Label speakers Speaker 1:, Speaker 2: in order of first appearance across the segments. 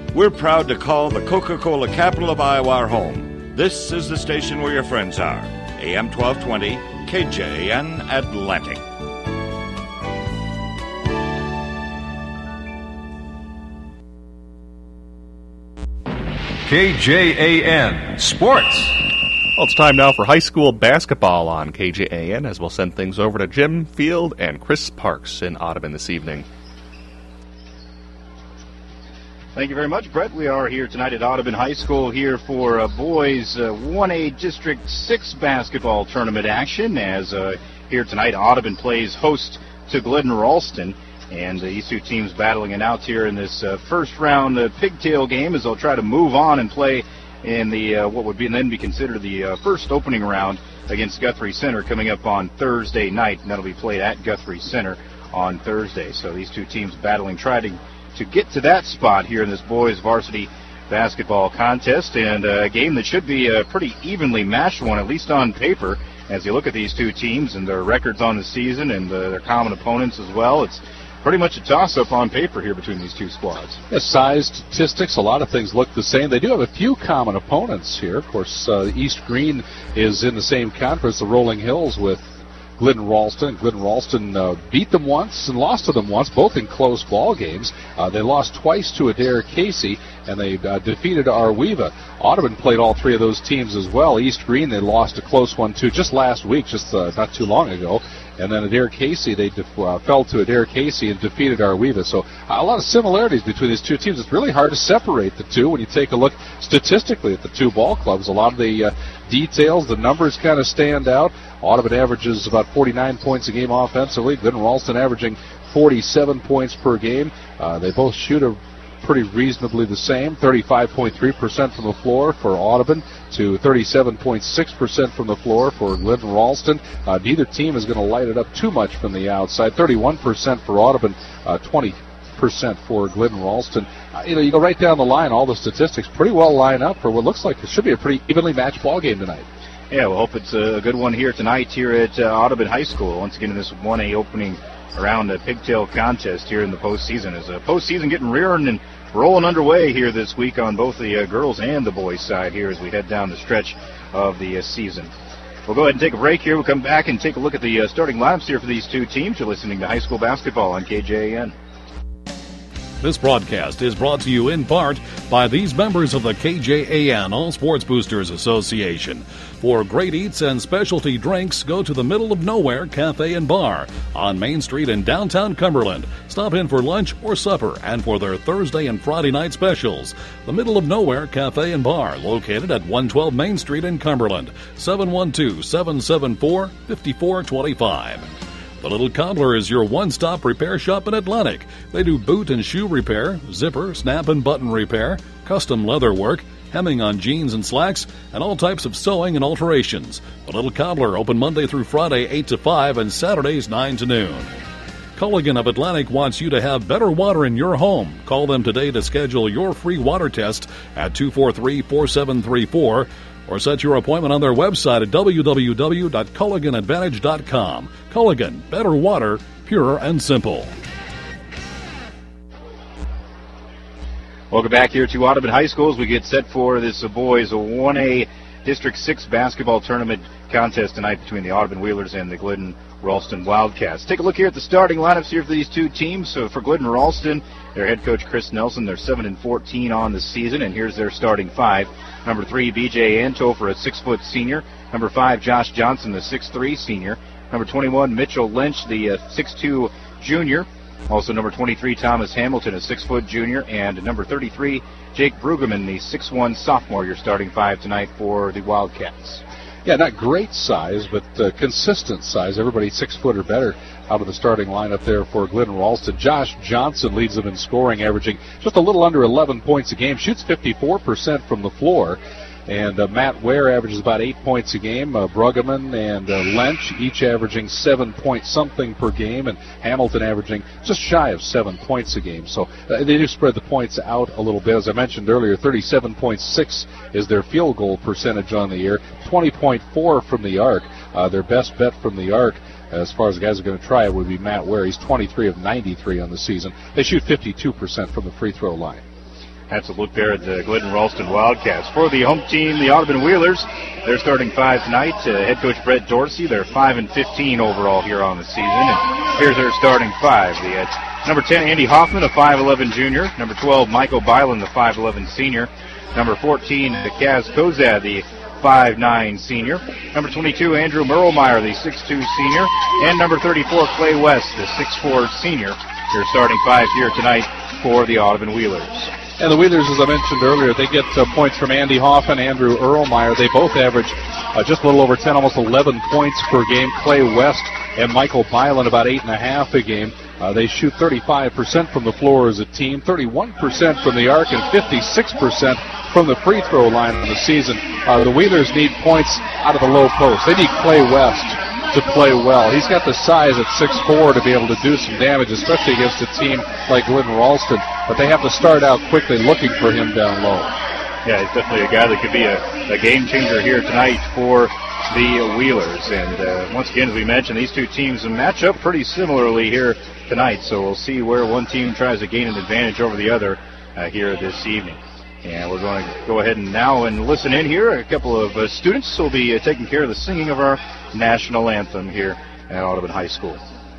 Speaker 1: We're proud to call the Coca-Cola capital of Iowa our home. This is the station where your friends are. AM 1220, KJAN Atlantic.
Speaker 2: KJAN Sports.
Speaker 3: Well, it's time now for high school basketball on KJAN as we'll send things over to Jim Field and Chris Parks in Audubon this evening.
Speaker 4: Thank you very much, Brett. We are here tonight at Audubon High School here for boys 1A District 6 basketball tournament action as here tonight Audubon plays host to Glidden Ralston. And these two teams battling it out here in this first round pigtail game as they'll try to move on and play in the what would be then be considered the first opening round against Guthrie Center coming up on Thursday night. And that'll be played at Guthrie Center on Thursday. So these two teams battling, trying to get to that spot here in this boys varsity basketball contest. And a game that should be a pretty evenly matched one, at least on paper, as you look at these two teams and their records on the season and their common opponents as well. It's pretty much a toss-up on paper here between these two squads.
Speaker 5: Yeah, size, statistics, a lot of things look the same. They do have a few common opponents here. Of course, East Green is in the same conference, the Rolling Hills, with Glidden Ralston. Glidden Ralston beat them once and lost to them once, both in close ball games. They lost twice to Adair Casey, and they defeated Arweva. Audubon played all three of those teams as well. East Green, they lost a close one to just last week, just not too long ago. And then Adair Casey, they fell to Adair Casey and defeated Arweva. So a lot of similarities between these two teams. It's really hard to separate the two when you take a look statistically at the two ball clubs. A lot of the details, the numbers kind of stand out. Audubon averages about 49 points a game offensively. Glidden Ralston averaging 47 points per game. They both shoot a pretty reasonably the same, 35.3% from the floor for Audubon to 37.6% from the floor for Glidden Ralston. Neither team is going to light it up too much from the outside. 31% for Audubon, 20% for Glidden Ralston. You go right down the line, all the statistics pretty well line up for what looks like it should be a pretty evenly matched ball game tonight.
Speaker 4: Yeah, we'll hope it's a good one here tonight here at Audubon High School. Once again, in this 1A opening around the pigtail contest here in the postseason. As the postseason getting rearing and rolling underway here this week on both the girls and the boys side here as we head down the stretch of the season. We'll go ahead and take a break here. We'll come back and take a look at the starting lineups here for these two teams. You're listening to High School Basketball on KJAN.
Speaker 6: This broadcast is brought to you in part by these members of the KJAN All Sports Boosters Association. For great eats and specialty drinks, go to the Middle of Nowhere Cafe and Bar on Main Street in downtown Cumberland. Stop in for lunch or supper and for their Thursday and Friday night specials. The Middle of Nowhere Cafe and Bar, located at 112 Main Street in Cumberland, 712-774-5425. The Little Cobbler is your one-stop repair shop in Atlantic. They do boot and shoe repair, zipper, snap and button repair, custom leather work, hemming on jeans and slacks, and all types of sewing and alterations. The Little Cobbler, open Monday through Friday 8 to 5 and Saturdays 9 to noon. Culligan of Atlantic wants you to have better water in your home. Call them today to schedule your free water test at 243-4734 or set your appointment on their website at www.culliganadvantage.com. Culligan, better water, pure and simple.
Speaker 4: Welcome back here to Audubon High School as we get set for this boys 1A District 6 basketball tournament contest tonight between the Audubon Wheelers and the Glidden Ralston Wildcats. Take a look here at the starting lineups here for these two teams. So for Glidden Ralston, their head coach Chris Nelson, they're 7-14 on the season, and here's their starting five. Number 3, B.J. Anto for a 6-foot senior. Number 5, Josh Johnson, the 6'3 senior. Number 21, Mitchell Lynch, the 6'2 junior. Also number 23, Thomas Hamilton, a 6-foot junior. And number 33, Jake Brueggemann, the 6'1 sophomore. Your starting five tonight for the Wildcats.
Speaker 5: Yeah, not great size, but consistent size. Everybody 6 foot or better out of the starting lineup there for Glidden Ralston. Josh Johnson leads them in scoring, averaging just a little under 11 points a game. Shoots 54% from the floor. And Matt Ware averages about 8 points a game. Brueggemann and Lynch each averaging 7 point something per game, and Hamilton averaging just shy of 7 points a game. So they do spread the points out a little bit. As I mentioned earlier, 37.6 is their field goal percentage on the year, 20.4 from the arc. Their best bet from the arc, as far as the guys are going to try it, would be Matt Ware. He's 23 of 93 on the season. They shoot 52% from the free throw line.
Speaker 4: That's a look there at the Glidden Ralston Wildcats. For the home team, the Audubon Wheelers, they're starting 5 tonight. Head coach Brett Dorsey, they're 5-15 overall here on the season. And here's their starting 5. The number 10, Andy Hoffman, a 5'11 junior. Number 12, Michael Byland, the 5'11 senior. Number 14, Kaz Kozad, the 5'9 senior. Number 22, Andrew Merlemeyer, the 6'2 senior. And number 34, Clay West, the 6'4 senior. Your starting 5 here tonight for the Audubon Wheelers.
Speaker 5: And the Wheelers, as I mentioned earlier, they get points from Andy Hoffman, Andrew Erlmeyer. They both average just a little over 10, almost 11 points per game. Clay West and Michael Byland about 8.5 a game. They shoot 35% from the floor as a team, 31% from the arc, and 56% from the free throw line in the season. The Wheelers need points out of the low post. They need Clay West to play well. He's got the size at 6'4" to be able to do some damage, especially against a team like Glidden Ralston. But they have to start out quickly looking for him down low.
Speaker 4: Yeah, he's definitely a guy that could be a game changer here tonight for the Wheelers. And once again, as we mentioned, these two teams match up pretty similarly here tonight. So we'll see where one team tries to gain an advantage over the other here this evening. And we're going to go ahead and now listen in here. A couple of students will be taking care of the singing of our national anthem here at Audubon High School.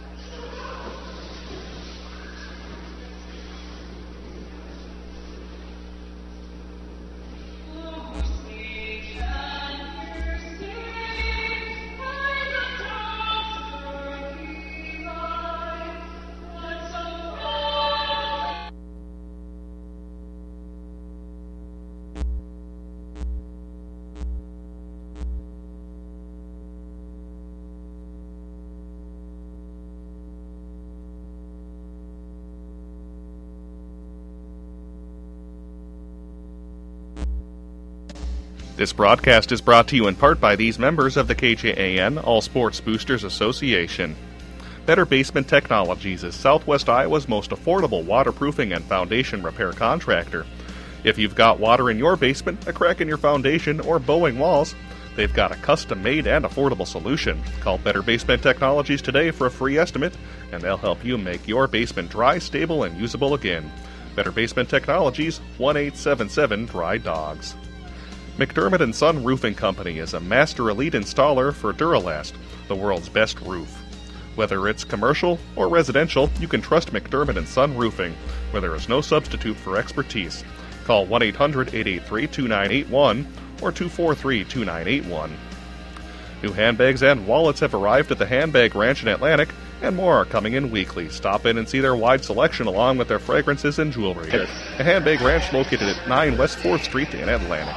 Speaker 3: This broadcast is brought to you in part by these members of the KJAN All Sports Boosters Association. Better Basement Technologies is Southwest Iowa's most affordable waterproofing and foundation repair contractor. If you've got water in your basement, a crack in your foundation, or bowing walls, they've got a custom-made and affordable solution. Call Better Basement Technologies today for a free estimate, and they'll help you make your basement dry, stable, and usable again. Better Basement Technologies, 1-877-DRY-DOGS. McDermott & Son Roofing Company is a master elite installer for Duralast, the world's best roof. Whether it's commercial or residential, you can trust McDermott & Son Roofing, where there is no substitute for expertise. Call 1-800-883-2981 or 243-2981. New handbags and wallets have arrived at the Handbag Ranch in Atlantic, and more are coming in weekly. Stop in and see their wide selection along with their fragrances and jewelry. The Handbag Ranch located at 9 West 4th Street in Atlantic.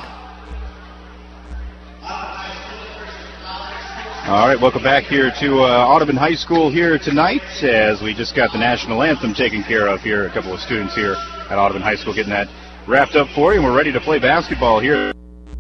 Speaker 4: All right, welcome back here to Audubon High School here tonight, as we just got the national anthem taken care of here. A couple of students here at Audubon High School getting that wrapped up for you, and we're ready to play basketball here.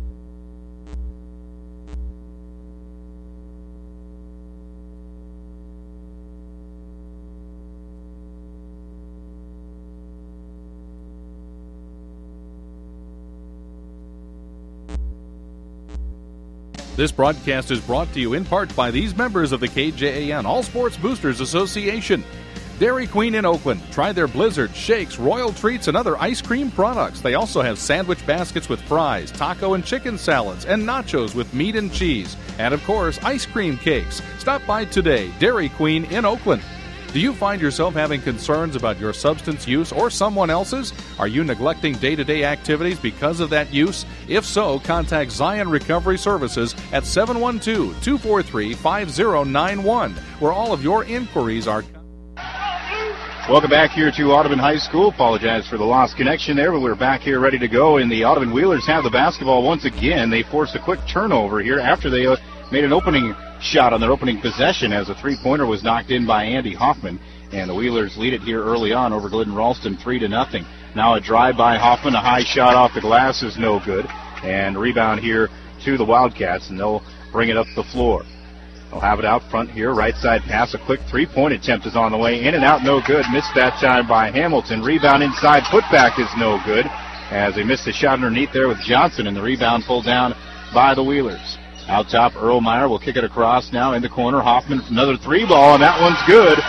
Speaker 6: This broadcast is brought to you in part by these members of the KJAN All Sports Boosters Association. Dairy Queen in Oakland. Try their blizzards, shakes, royal treats, and other ice cream products. They also have sandwich baskets with fries, taco and chicken salads, and nachos with meat and cheese. And, of course, ice cream cakes. Stop by today. Dairy Queen in Oakland. Do you find yourself having concerns about your substance use or someone else's? Are you neglecting day-to-day activities because of that use? If so, contact Zion Recovery Services at 712-243-5091, where all of your inquiries are...
Speaker 4: Welcome back here to Audubon High School. Apologize for the lost connection there, but we're back here ready to go, and the Audubon Wheelers have the basketball once again. They forced a quick turnover here after they made an opening shot on their opening possession as a three-pointer was knocked in by Andy Hoffman, and the Wheelers lead it here early on over Glidden Ralston 3-0. Now a drive by Hoffman, a high shot off the glass is no good, and rebound here to the Wildcats, and they'll bring it up the floor. They'll have it out front here, right side pass, a quick three-point attempt is on the way, in and out, no good, missed that time by Hamilton, rebound inside, putback is no good, as they missed the shot underneath there with Johnson, and the rebound pulled down by the Wheelers. Out top, Erlmeyer will kick it across now in the corner. Hoffman, another three ball, and that one's good.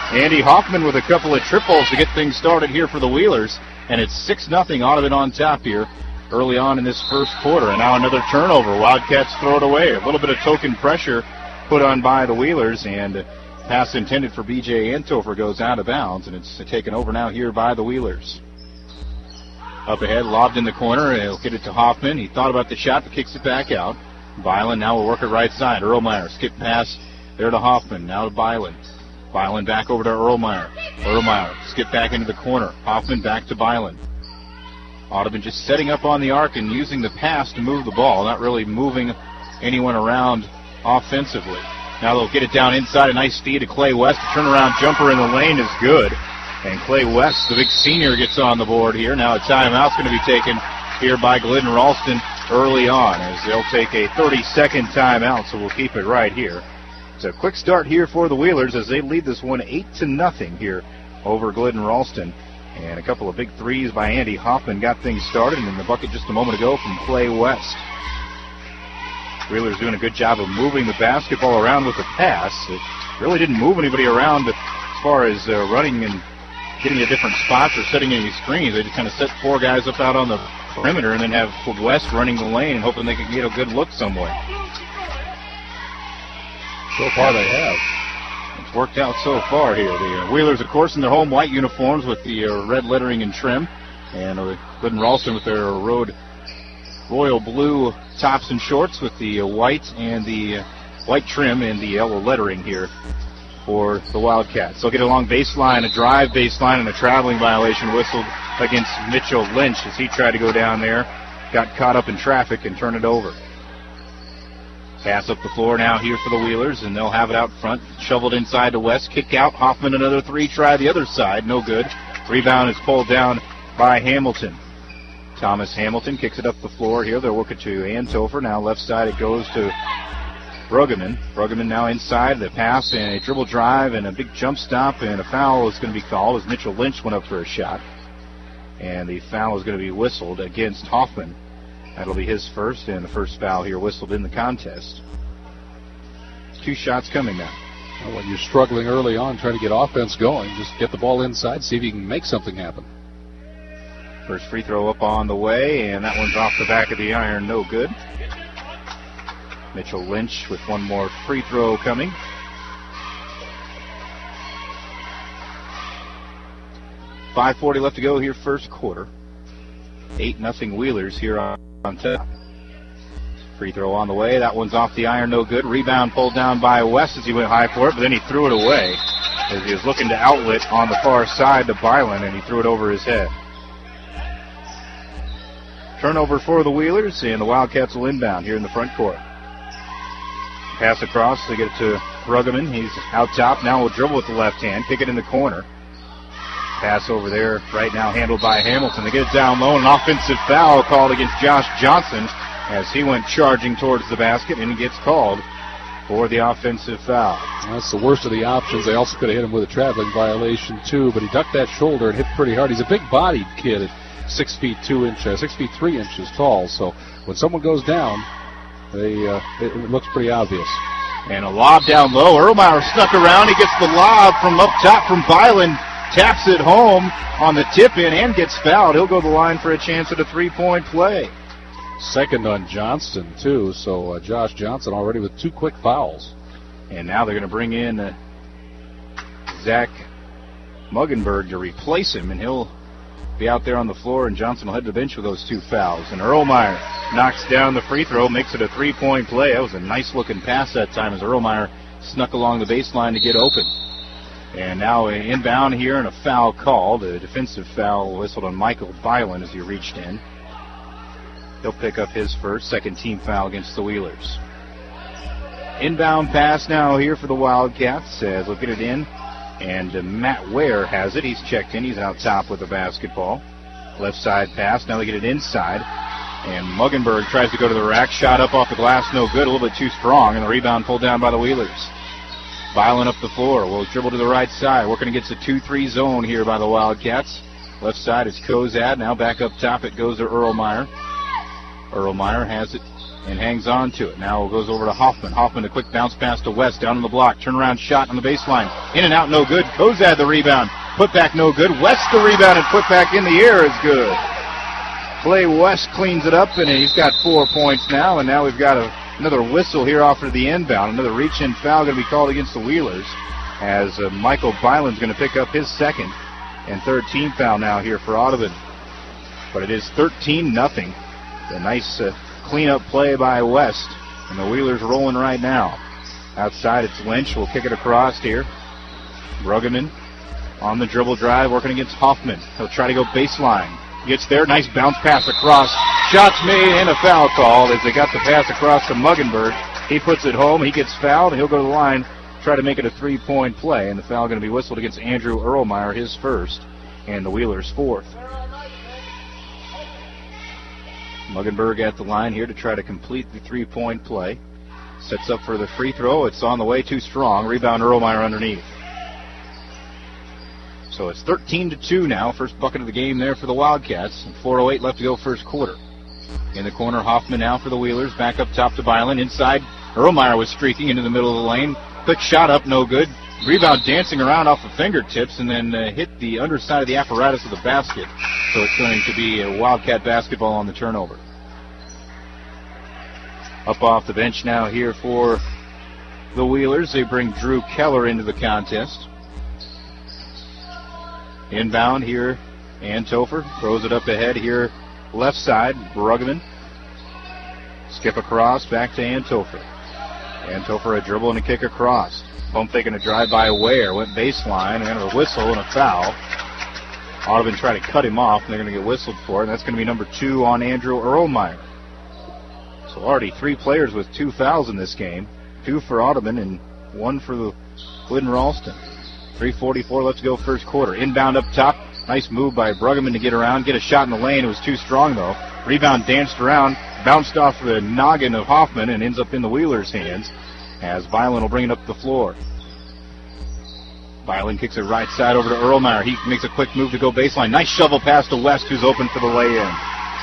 Speaker 4: Andy Hoffman with a couple of triples to get things started here for the Wheelers. And it's 6-0 Audubon on top here early on in this first quarter. And now another turnover. Wildcats throw it away. A little bit of token pressure put on by the Wheelers. And pass intended for B.J. Antofer goes out of bounds. And it's taken over now here by the Wheelers. Up ahead, lobbed in the corner. He'll get it to Hoffman. He thought about the shot, but kicks it back out. Byland now will work it right side. Erlmeyer, skip pass there to Hoffman. Now to Byland. Byland back over to Erlmeyer. Erlmeyer, skip back into the corner. Hoffman back to Byland. Audubon just setting up on the arc and using the pass to move the ball, not really moving anyone around offensively. Now they'll get it down inside. A nice feed to Clay West. The turnaround jumper in the lane is good. And Clay West, the big senior, gets on the board here. Now a timeout's going to be taken here by Glidden Ralston early on, as they'll take a 30-second timeout, so we'll keep it right here. It's a quick start here for the Wheelers as they lead this one 8-0 here over Glidden Ralston. And a couple of big threes by Andy Hoffman got things started, and in the bucket just a moment ago from Clay West. Wheelers doing a good job of moving the basketball around with the pass. It really didn't move anybody around as far as running and getting to different spots or setting any screens. They just kind of set four guys up out on the perimeter and then have West running the lane and hoping they can get a good look somewhere. So far they have. It's worked out so far here. The Wheelers, of course, in their home white uniforms with the red lettering and trim. And Glidden Ralston with their royal blue tops and shorts with the white and the white trim and the yellow lettering here for the Wildcats. They'll get a long baseline, a drive baseline, and a traveling violation whistled against Mitchell Lynch as he tried to go down there, got caught up in traffic and turned it over. Pass up the floor now here for the Wheelers, and they'll have it out front. Shoveled inside to West, kick out. Hoffman another three, try the other side, no good. Rebound is pulled down by Hamilton. Thomas Hamilton kicks it up the floor here. They'll work it to Antofer. Now left side it goes to Bruggeman. Bruggeman now inside, the pass and a dribble drive and a big jump stop, and a foul is going to be called as Mitchell Lynch went up for a shot. And the foul is going to be whistled against Hoffman. That'll be his first, and the first foul here whistled in the contest. 2 shots coming now.
Speaker 5: Well, when you're struggling early on trying to get offense going, just get the ball inside, see if you can make something happen.
Speaker 4: First free throw up on the way, and that one's off the back of the iron, no good. Mitchell Lynch with one more free throw coming. .540 left to go here, first quarter. 8-0 Wheelers here on top. Free throw on the way. That one's off the iron, no good. Rebound pulled down by West as he went high for it, but then he threw it away as he was looking to outlet on the far side to Byland, and he threw it over his head. Turnover for the Wheelers, and the Wildcats will inbound here in the front court. Pass across, they get it to Bruggeman. He's out top. Now will dribble with the left hand, kick it in the corner. Pass over there right now handled by Hamilton. They get it down low, an offensive foul called against Josh Johnson as he went charging towards the basket, and he gets called for the offensive foul.
Speaker 5: That's the worst of the options. They also could have hit him with a traveling violation too, but he ducked that shoulder and hit pretty hard. He's a big-bodied kid at 6 feet 3 inches tall, so when someone goes down, it looks pretty obvious.
Speaker 4: And a lob down low. Erlmeyer snuck around. He gets the lob from up top from Byland. Taps it home on the tip-in and gets fouled. He'll go to the line for a chance at a three-point play.
Speaker 5: Second on Johnston, too, so Josh Johnson already with 2 quick fouls.
Speaker 4: And now they're going to bring in Zach Muggenberg to replace him, and he'll be out there on the floor, and Johnson will head to the bench with those 2 fouls. And Erlmeyer knocks down the free throw, makes it a 3-point play. That was a nice-looking pass that time as Erlmeyer snuck along the baseline to get open. And now an inbound here and a foul called. A defensive foul whistled on Michael Byland as he reached in. He'll pick up his first, second team foul against the Wheelers. Inbound pass now here for the Wildcats as they'll get it in. And Matt Ware has it. He's checked in. He's out top with the basketball. Left side pass. Now they get it inside. And Muggenberg tries to go to the rack. Shot up off the glass. No good. A little bit too strong. And the rebound pulled down by the Wheelers. Byland up the floor. Will dribble to the right side. Working against the 2-3 zone here by the Wildcats. Left side is Kozad. Now back up top it goes to Erlmeyer. Erlmeyer has it and hangs on to it. Now it goes over to Hoffman. Hoffman, a quick bounce pass to West, down on the block. Turnaround shot on the baseline. In and out, no good. Kozad the rebound. Put back, no good. West the rebound, and put back in the air is good. Clay West cleans it up, and he's got 4 points now, and now we've got another whistle here off of the inbound. Another reach-in foul going to be called against the Wheelers, as Michael Byland's going to pick up his second and third team foul now here for Audubon. But it is 13-0. A nice cleanup play by West, and the Wheelers rolling right now. Outside, it's Lynch. We'll kick it across here. Bruggeman on the dribble drive, working against Hoffman. He'll try to go baseline. Gets there, nice bounce pass across. Shots made and a foul called as they got the pass across to Muggenberg. He puts it home. He gets fouled. He'll go to the line, try to make it a three-point play, and the foul going to be whistled against Andrew Erlmeyer, his first, and the Wheelers' fourth. Muggenberg at the line here to try to complete the three-point play. Sets up for the free throw. It's on the way, too strong. Rebound Erlmeyer underneath. So it's 13-2 now. First bucket of the game there for the Wildcats. 4:08 left to go first quarter. In the corner, Hoffman now for the Wheelers. Back up top to Byland. Inside, Erlmeyer was streaking into the middle of the lane. Quick shot up, no good. Rebound dancing around off the fingertips and then hit the underside of the apparatus of the basket. So it's going to be a Wildcat basketball on the turnover. Up off the bench now here for the Wheelers. They bring Drew Keller into the contest. Inbound here, Anthofer throws it up ahead here, left side, Bruggeman. Skip across, back to Anthofer. Anthofer a dribble and a kick across. Pump faking a drive by Ware, went baseline, and a whistle and a foul. Audubon tried to cut him off, and they're going to get whistled for it, and that's going to be number 2 on Andrew Erlmeyer. So already 3 players with 2 fouls in this game, 2 for Audubon and 1 for the Glidden Ralston. 3:44 left to go first quarter. Inbound up top. Nice move by Bruggeman to get around, get a shot in the lane. It was too strong, though. Rebound danced around, bounced off the noggin of Hoffman, and ends up in the Wheelers' hands as Byland will bring it up the floor. Byland kicks it right side over to Erlmeyer. He makes a quick move to go baseline. Nice shovel pass to West, who's open for the lay-in.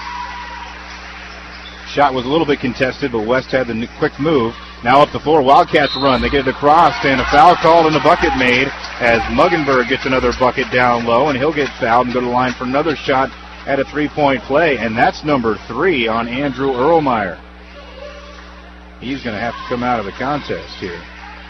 Speaker 4: Shot was a little bit contested, but West had the quick move. Now up the floor, Wildcats run. They get it across, and a foul called and a bucket made as Muggenberg gets another bucket down low, and he'll get fouled and go to the line for another shot at a three-point play, and that's number 3 on Andrew Erlmeyer. He's going to have to come out of the contest here.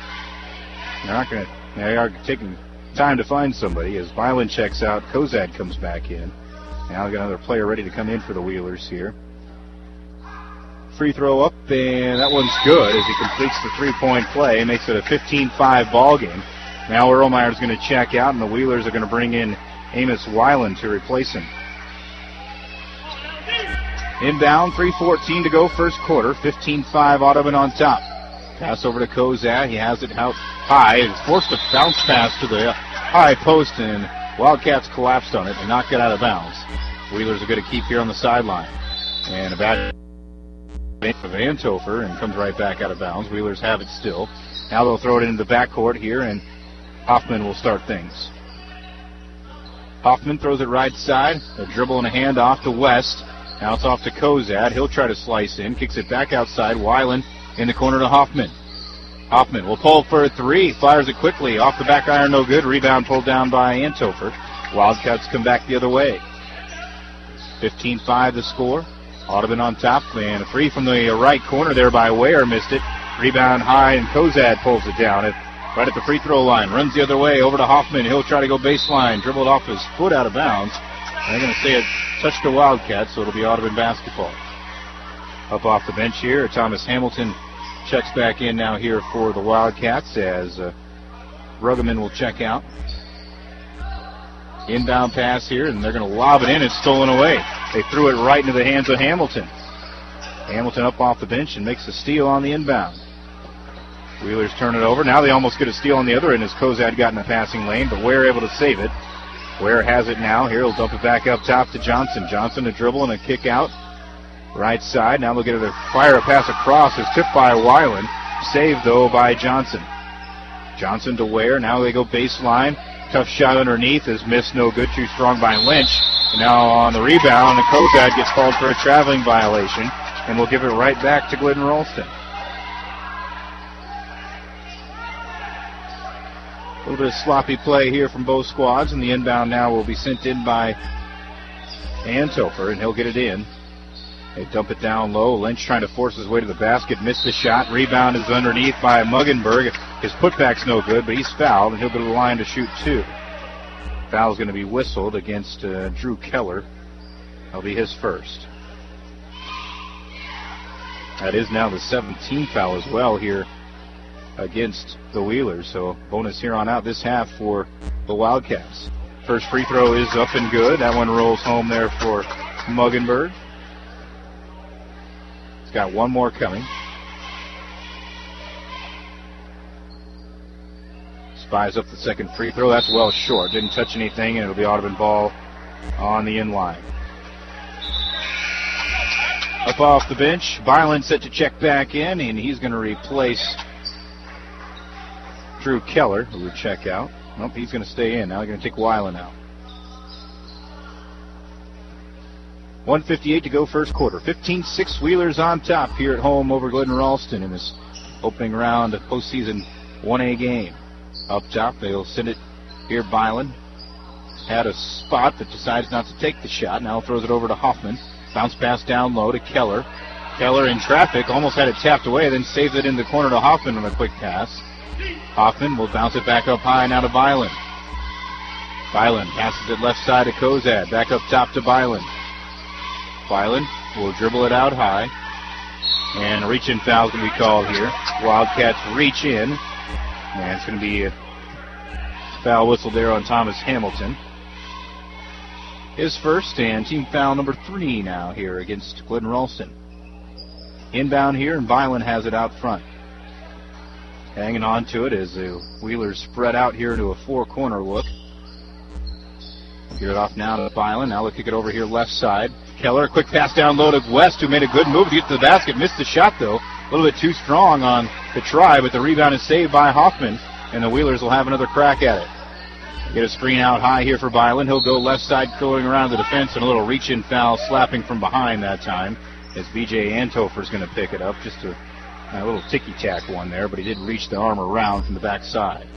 Speaker 4: They are taking time to find somebody as Byland checks out. Kozad comes back in. Now they've got another player ready to come in for the Wheelers here. Free throw up, and that one's good as he completes the three-point play. Makes it a 15-5 ball game. Now Erlmeyer's going to check out, and the Wheelers are going to bring in Amos Weiland to replace him. Inbound, 3:14 to go first quarter. 15-5 Audubon on top. Pass over to Kozad. He has it out high. It's forced a bounce pass to the high post, and Wildcats collapsed on it and knocked it out of bounds. Wheelers are going to keep here on the sideline. And a bad of Anthofer, and comes right back out of bounds. Wheelers have it still. Now they'll throw it into the backcourt here, and Hoffman will start things. Hoffman throws it right side. A dribble and a handoff to West. Now it's off to Kozad. He'll try to slice in. Kicks it back outside. Weiland in the corner to Hoffman. Hoffman will pull for a 3. Fires it quickly. Off the back iron, no good. Rebound pulled down by Anthofer. Wildcats come back the other way. 15-5 the score. Audubon on top, and a 3 from the right corner there by Ware, missed it. Rebound high, and Kozad pulls it down right at the free throw line. Runs the other way over to Hoffman. He'll try to go baseline. Dribbled off his foot out of bounds. And they're going to say it touched the Wildcats, so it'll be Audubon basketball. Up off the bench here, Thomas Hamilton checks back in now here for the Wildcats as Bruggeman will check out. Inbound pass here, and they're going to lob it in. It's stolen away. They threw it right into the hands of Hamilton. Hamilton up off the bench and makes a steal on the inbound. Wheelers turn it over. Now they almost get a steal on the other end as Kozad got in the passing lane, but Ware able to save it. Ware has it now. Here he'll dump it back up top to Johnson. Johnson a dribble and a kick out. Right side. Now they'll get a fire a pass across. It's tipped by Weiland. Saved, though, by Johnson. Johnson to Ware. Now they go baseline. Tough shot underneath is missed, no good, too strong by Lynch. And now on the rebound, Kozad gets called for a traveling violation. and we'll give it right back to Glidden Ralston. A little bit of sloppy play here from both squads, and the inbound now will be sent in by Anthofer, and he'll get it in. They dump it down low. Lynch trying to force his way to the basket, missed the shot. Rebound is underneath by Muggenberg. His putback's no good, but he's fouled, and he'll go to the line to shoot 2. Foul's going to be whistled against Drew Keller. That'll be his first. That is now the 17th foul as well here against the Wheelers. So bonus here on out this half for the Wildcats. First free throw is up and good. That one rolls home there for Muggenberg. He's got one more coming. Spies up the second free throw. That's well short. Didn't touch anything, and it'll be Audubon ball on the inline. Up off the bench, Byland set to check back in, and he's going to replace Drew Keller, who would check out. Nope, he's going to stay in. Now they're going to take Weiland out. 1:58 to go first quarter. 15-6 Wheelers on top here at home over Glidden Ralston in this opening round of postseason 1A game. Up top, they'll send it here. Byland had a spot but decides not to take the shot. Now throws it over to Hoffman. Bounce pass down low to Keller. Keller in traffic, almost had it tapped away, then saves it in the corner to Hoffman on a quick pass. Hoffman will bounce it back up high now to Byland. Byland passes it left side to Kozad. Back up top to Byland. Byland will dribble it out high. And a reach-in foul is going to be called here. Wildcats reach in. And it's going to be a foul whistle there on Thomas Hamilton. His first and team foul number 3 now here against Glidden Ralston. Inbound here, and Byland has it out front. Hanging on to it as the Wheelers spread out here into a 4-corner look. Get it off now to Byland. Now they'll kick it over here left side. Keller, quick pass down low to West, who made a good move to get to the basket. Missed the shot, though. A little bit too strong on the try, but the rebound is saved by Hoffman, and the Wheelers will have another crack at it. Get a screen out high here for Byland. He'll go left side, going around the defense, and a little reach-in foul, slapping from behind that time, as B.J. Anthofer's going to pick it up. Just a little ticky-tack one there, but he did reach the arm around from the backside.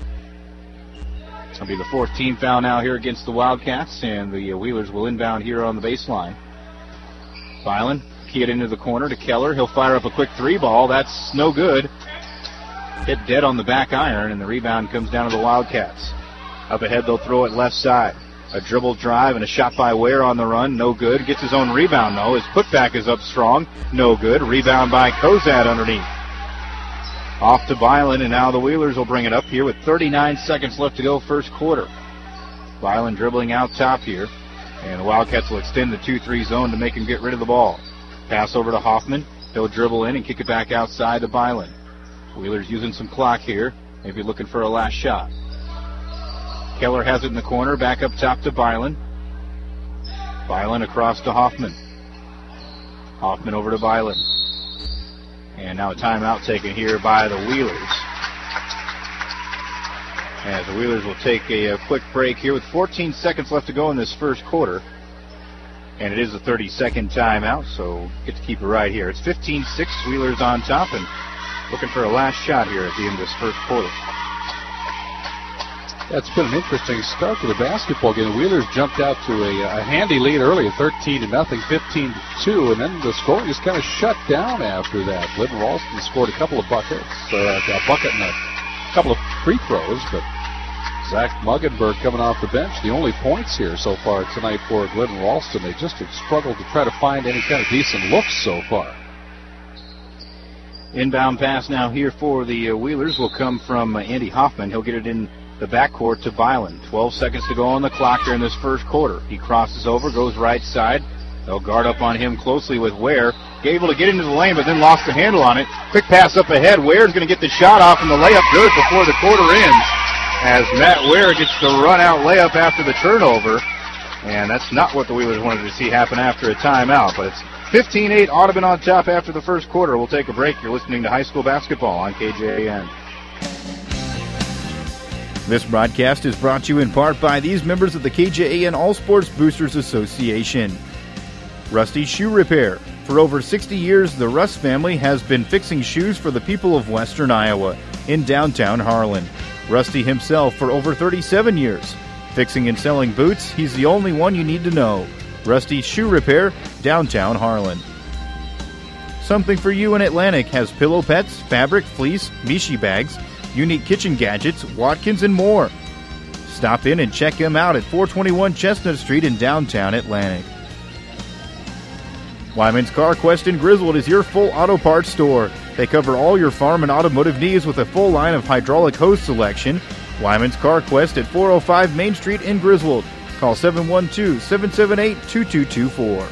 Speaker 4: It'll be the 4th team foul now here against the Wildcats, and the Wheelers will inbound here on the baseline. Byland, key it into the corner to Keller. He'll fire up a quick 3-ball. That's no good. Hit dead on the back iron, and the rebound comes down to the Wildcats. Up ahead, they'll throw it left side. A dribble drive and a shot by Ware on the run. No good. Gets his own rebound, though. His putback is up strong. No good. Rebound by Kozad underneath. Off to Byland, and now the Wheelers will bring it up here with 39 seconds left to go first quarter. Byland dribbling out top here, and the Wildcats will extend the 2-3 zone to make him get rid of the ball. Pass over to Hoffman. He'll dribble in and kick it back outside to Byland. Wheelers using some clock here, maybe looking for a last shot. Keller has it in the corner, back up top to Byland. Byland across to Hoffman. Hoffman over to Byland. And now a timeout taken here by the Wheelers. As the Wheelers will take a quick break here with 14 seconds left to go in this first quarter. And it is a 30-second timeout, so get to keep it right here. It's 15-6, Wheelers on top, and looking for a last shot here at the end of this first quarter.
Speaker 5: It's been an interesting start to the basketball game. The Wheelers jumped out to a handy lead early, 13-0, 15-2, and then the scoring just kind of shut down after that. Glidden Ralston scored a couple of buckets, a bucket and a couple of free throws, but Zach Muggenberg coming off the bench, the only points here so far tonight for Glidden Ralston. They just have struggled to try to find any kind of decent looks so far.
Speaker 4: Inbound pass now here for the Wheelers will come from Andy Hoffman. He'll get it in the backcourt to Byland. 12 seconds to go on the clock here in this first quarter. He crosses over, goes right side. They'll guard up on him closely with Ware. Able to get into the lane, but then lost the handle on it. Quick pass up ahead. Ware's going to get the shot off, and the layup good before the quarter ends, as Matt Ware gets the run-out layup after the turnover. And that's not what the Wheelers wanted to see happen after a timeout, but it's 15-8, Audubon on top after the first quarter. We'll take a break. You're listening to high school basketball on KJAN.
Speaker 7: This broadcast is brought to you in part by these members of the KJAN All Sports Boosters Association. Rusty Shoe Repair. For over 60 years, the Russ family has been fixing shoes for the people of western Iowa in downtown Harlan. Rusty himself for over 37 years. Fixing and selling boots, he's the only one you need to know. Rusty Shoe Repair, downtown Harlan. Something for You in Atlantic has pillow pets, fabric, fleece, Mishi bags, unique kitchen gadgets, Watkins, and more. Stop in and check him out at 421 Chestnut Street in downtown Atlantic. Wyman's Car Quest in Griswold is your full auto parts store. They cover all your farm and automotive needs with a full line of hydraulic hose selection. Wyman's Car Quest at 405 Main Street in Griswold. Call 712-778-2224.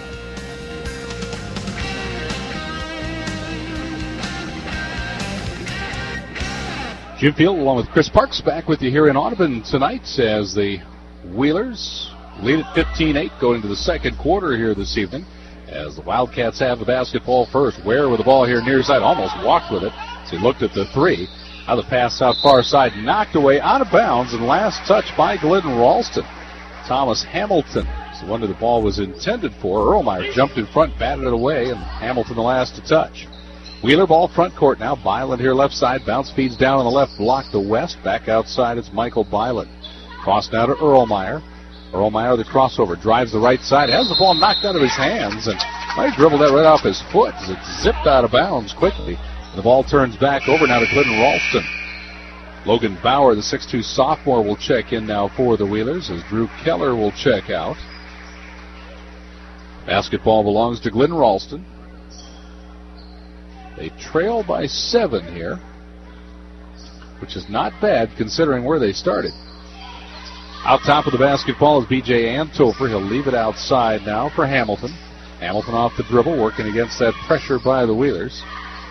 Speaker 5: Jim Field along with Chris Parks back with you here in Audubon tonight as the Wheelers lead at 15-8 going into the second quarter here this evening as the Wildcats have the basketball first. Ware with the ball here near side, almost walked with it as he looked at the three. Now the pass out far side, knocked away out of bounds, and last touch by Glidden Ralston. Thomas Hamilton is the one that the ball was intended for. Erlmeyer jumped in front, batted it away, and Hamilton the last to touch. Wheeler ball front court now. Byland here left side. Bounce feeds down on the left block to West. Back outside it's Michael Byland. Cross now to Erlmeyer. Erlmeyer the crossover. Drives the right side. Has the ball knocked out of his hands and might dribble that right off his foot as it zipped out of bounds quickly. The ball turns back over now to Glidden Ralston. Logan Bauer, the 6'2 sophomore, will check in now for the Wheelers as Drew Keller will check out. Basketball belongs to Glidden Ralston. They trail by 7 here, which is not bad considering where they started. Out top of the basketball is B.J. Anthofer. He'll leave it outside now for Hamilton. Hamilton off the dribble, working against that pressure by the Wheelers.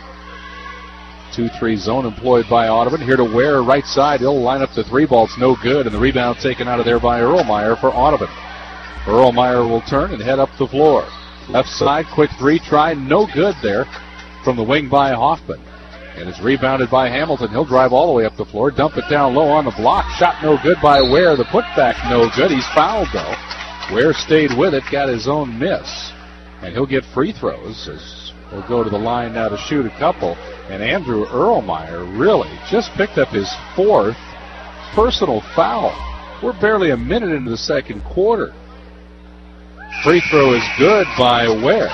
Speaker 5: 2-3 zone employed by Audubon. Here to Ware, right side. He'll line up the three ball. It's no good, and the rebound taken out of there by Erlmeyer for Audubon. Erlmeyer will turn and head up the floor. Left side, quick three try, no good there from the wing by Hoffman. And it's rebounded by Hamilton. He'll drive all the way up the floor, dump it down low on the block. Shot no good by Ware. The putback no good. He's fouled, though. Ware stayed with it, got his own miss. And he'll get free throws as he'll go to the line now to shoot a couple. And Andrew Erlmeyer really just picked up his 4th personal foul. We're barely a minute into the second quarter. Free throw is good by Ware.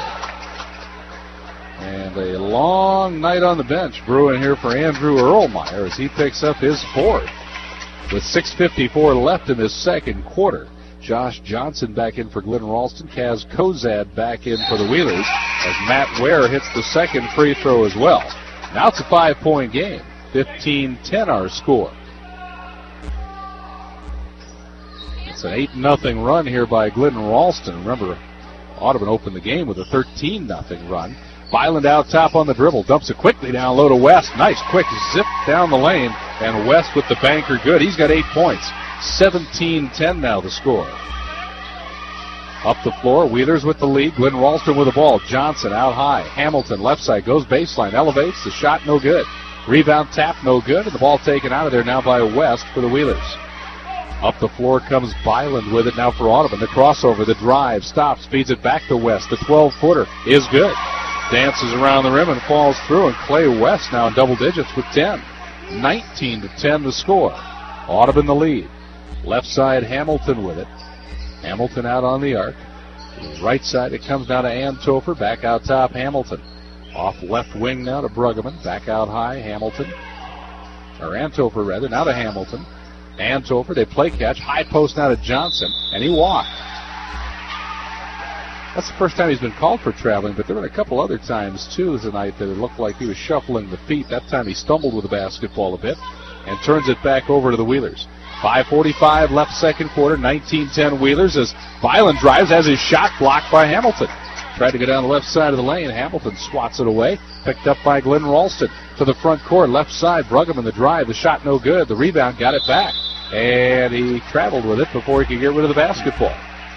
Speaker 5: And a long night on the bench brewing here for Andrew Erlmeyer as he picks up his 4th. With 6:54 left in this second quarter. Josh Johnson back in for Glidden Ralston. Kaz Kozad back in for the Wheelers as Matt Ware hits the second free throw as well. Now it's a 5-point game. 15-10 our score. It's an 8-0 run here by Glidden Ralston. Remember, Audubon opened the game with a 13-0 run. Byland out top on the dribble. Dumps it quickly down low to West. Nice quick zip down the lane. And West with the banker good. He's got 8 points. 17-10 now the score. Up the floor, Wheelers with the lead. Glidden Ralston with the ball. Johnson out high. Hamilton left side goes baseline. Elevates. The shot no good. Rebound tap no good. And the ball taken out of there now by West for the Wheelers. Up the floor comes Byland with it now for Audubon. The crossover, the drive, stops, feeds it back to West. The 12-footer is good. Dances around the rim and falls through. And Clay West now in double digits with 10. 19-10 the score. Audubon the lead. Left side Hamilton with it. Hamilton out on the arc. Right side it comes down to Anthofer. Back out top Hamilton. Off left wing now to Bruggeman. Back out high Hamilton. Or Anthofer rather. Now to Hamilton. Anthofer. They play catch. High post now to Johnson. And he walked. That's the first time he's been called for traveling, but there were a couple other times too tonight that it looked like he was shuffling the feet. That time he stumbled with the basketball a bit and turns it back over to the Wheelers. 5:45 left second quarter, 19-10 Wheelers as Byland drives, has his shot blocked by Hamilton. Tried to go down the left side of the lane. Hamilton swats it away. Picked up by Glidden Ralston to the front court. Left side, Bruggeman the drive. The shot no good. The rebound got it back. And he traveled with it before he could get rid of the basketball.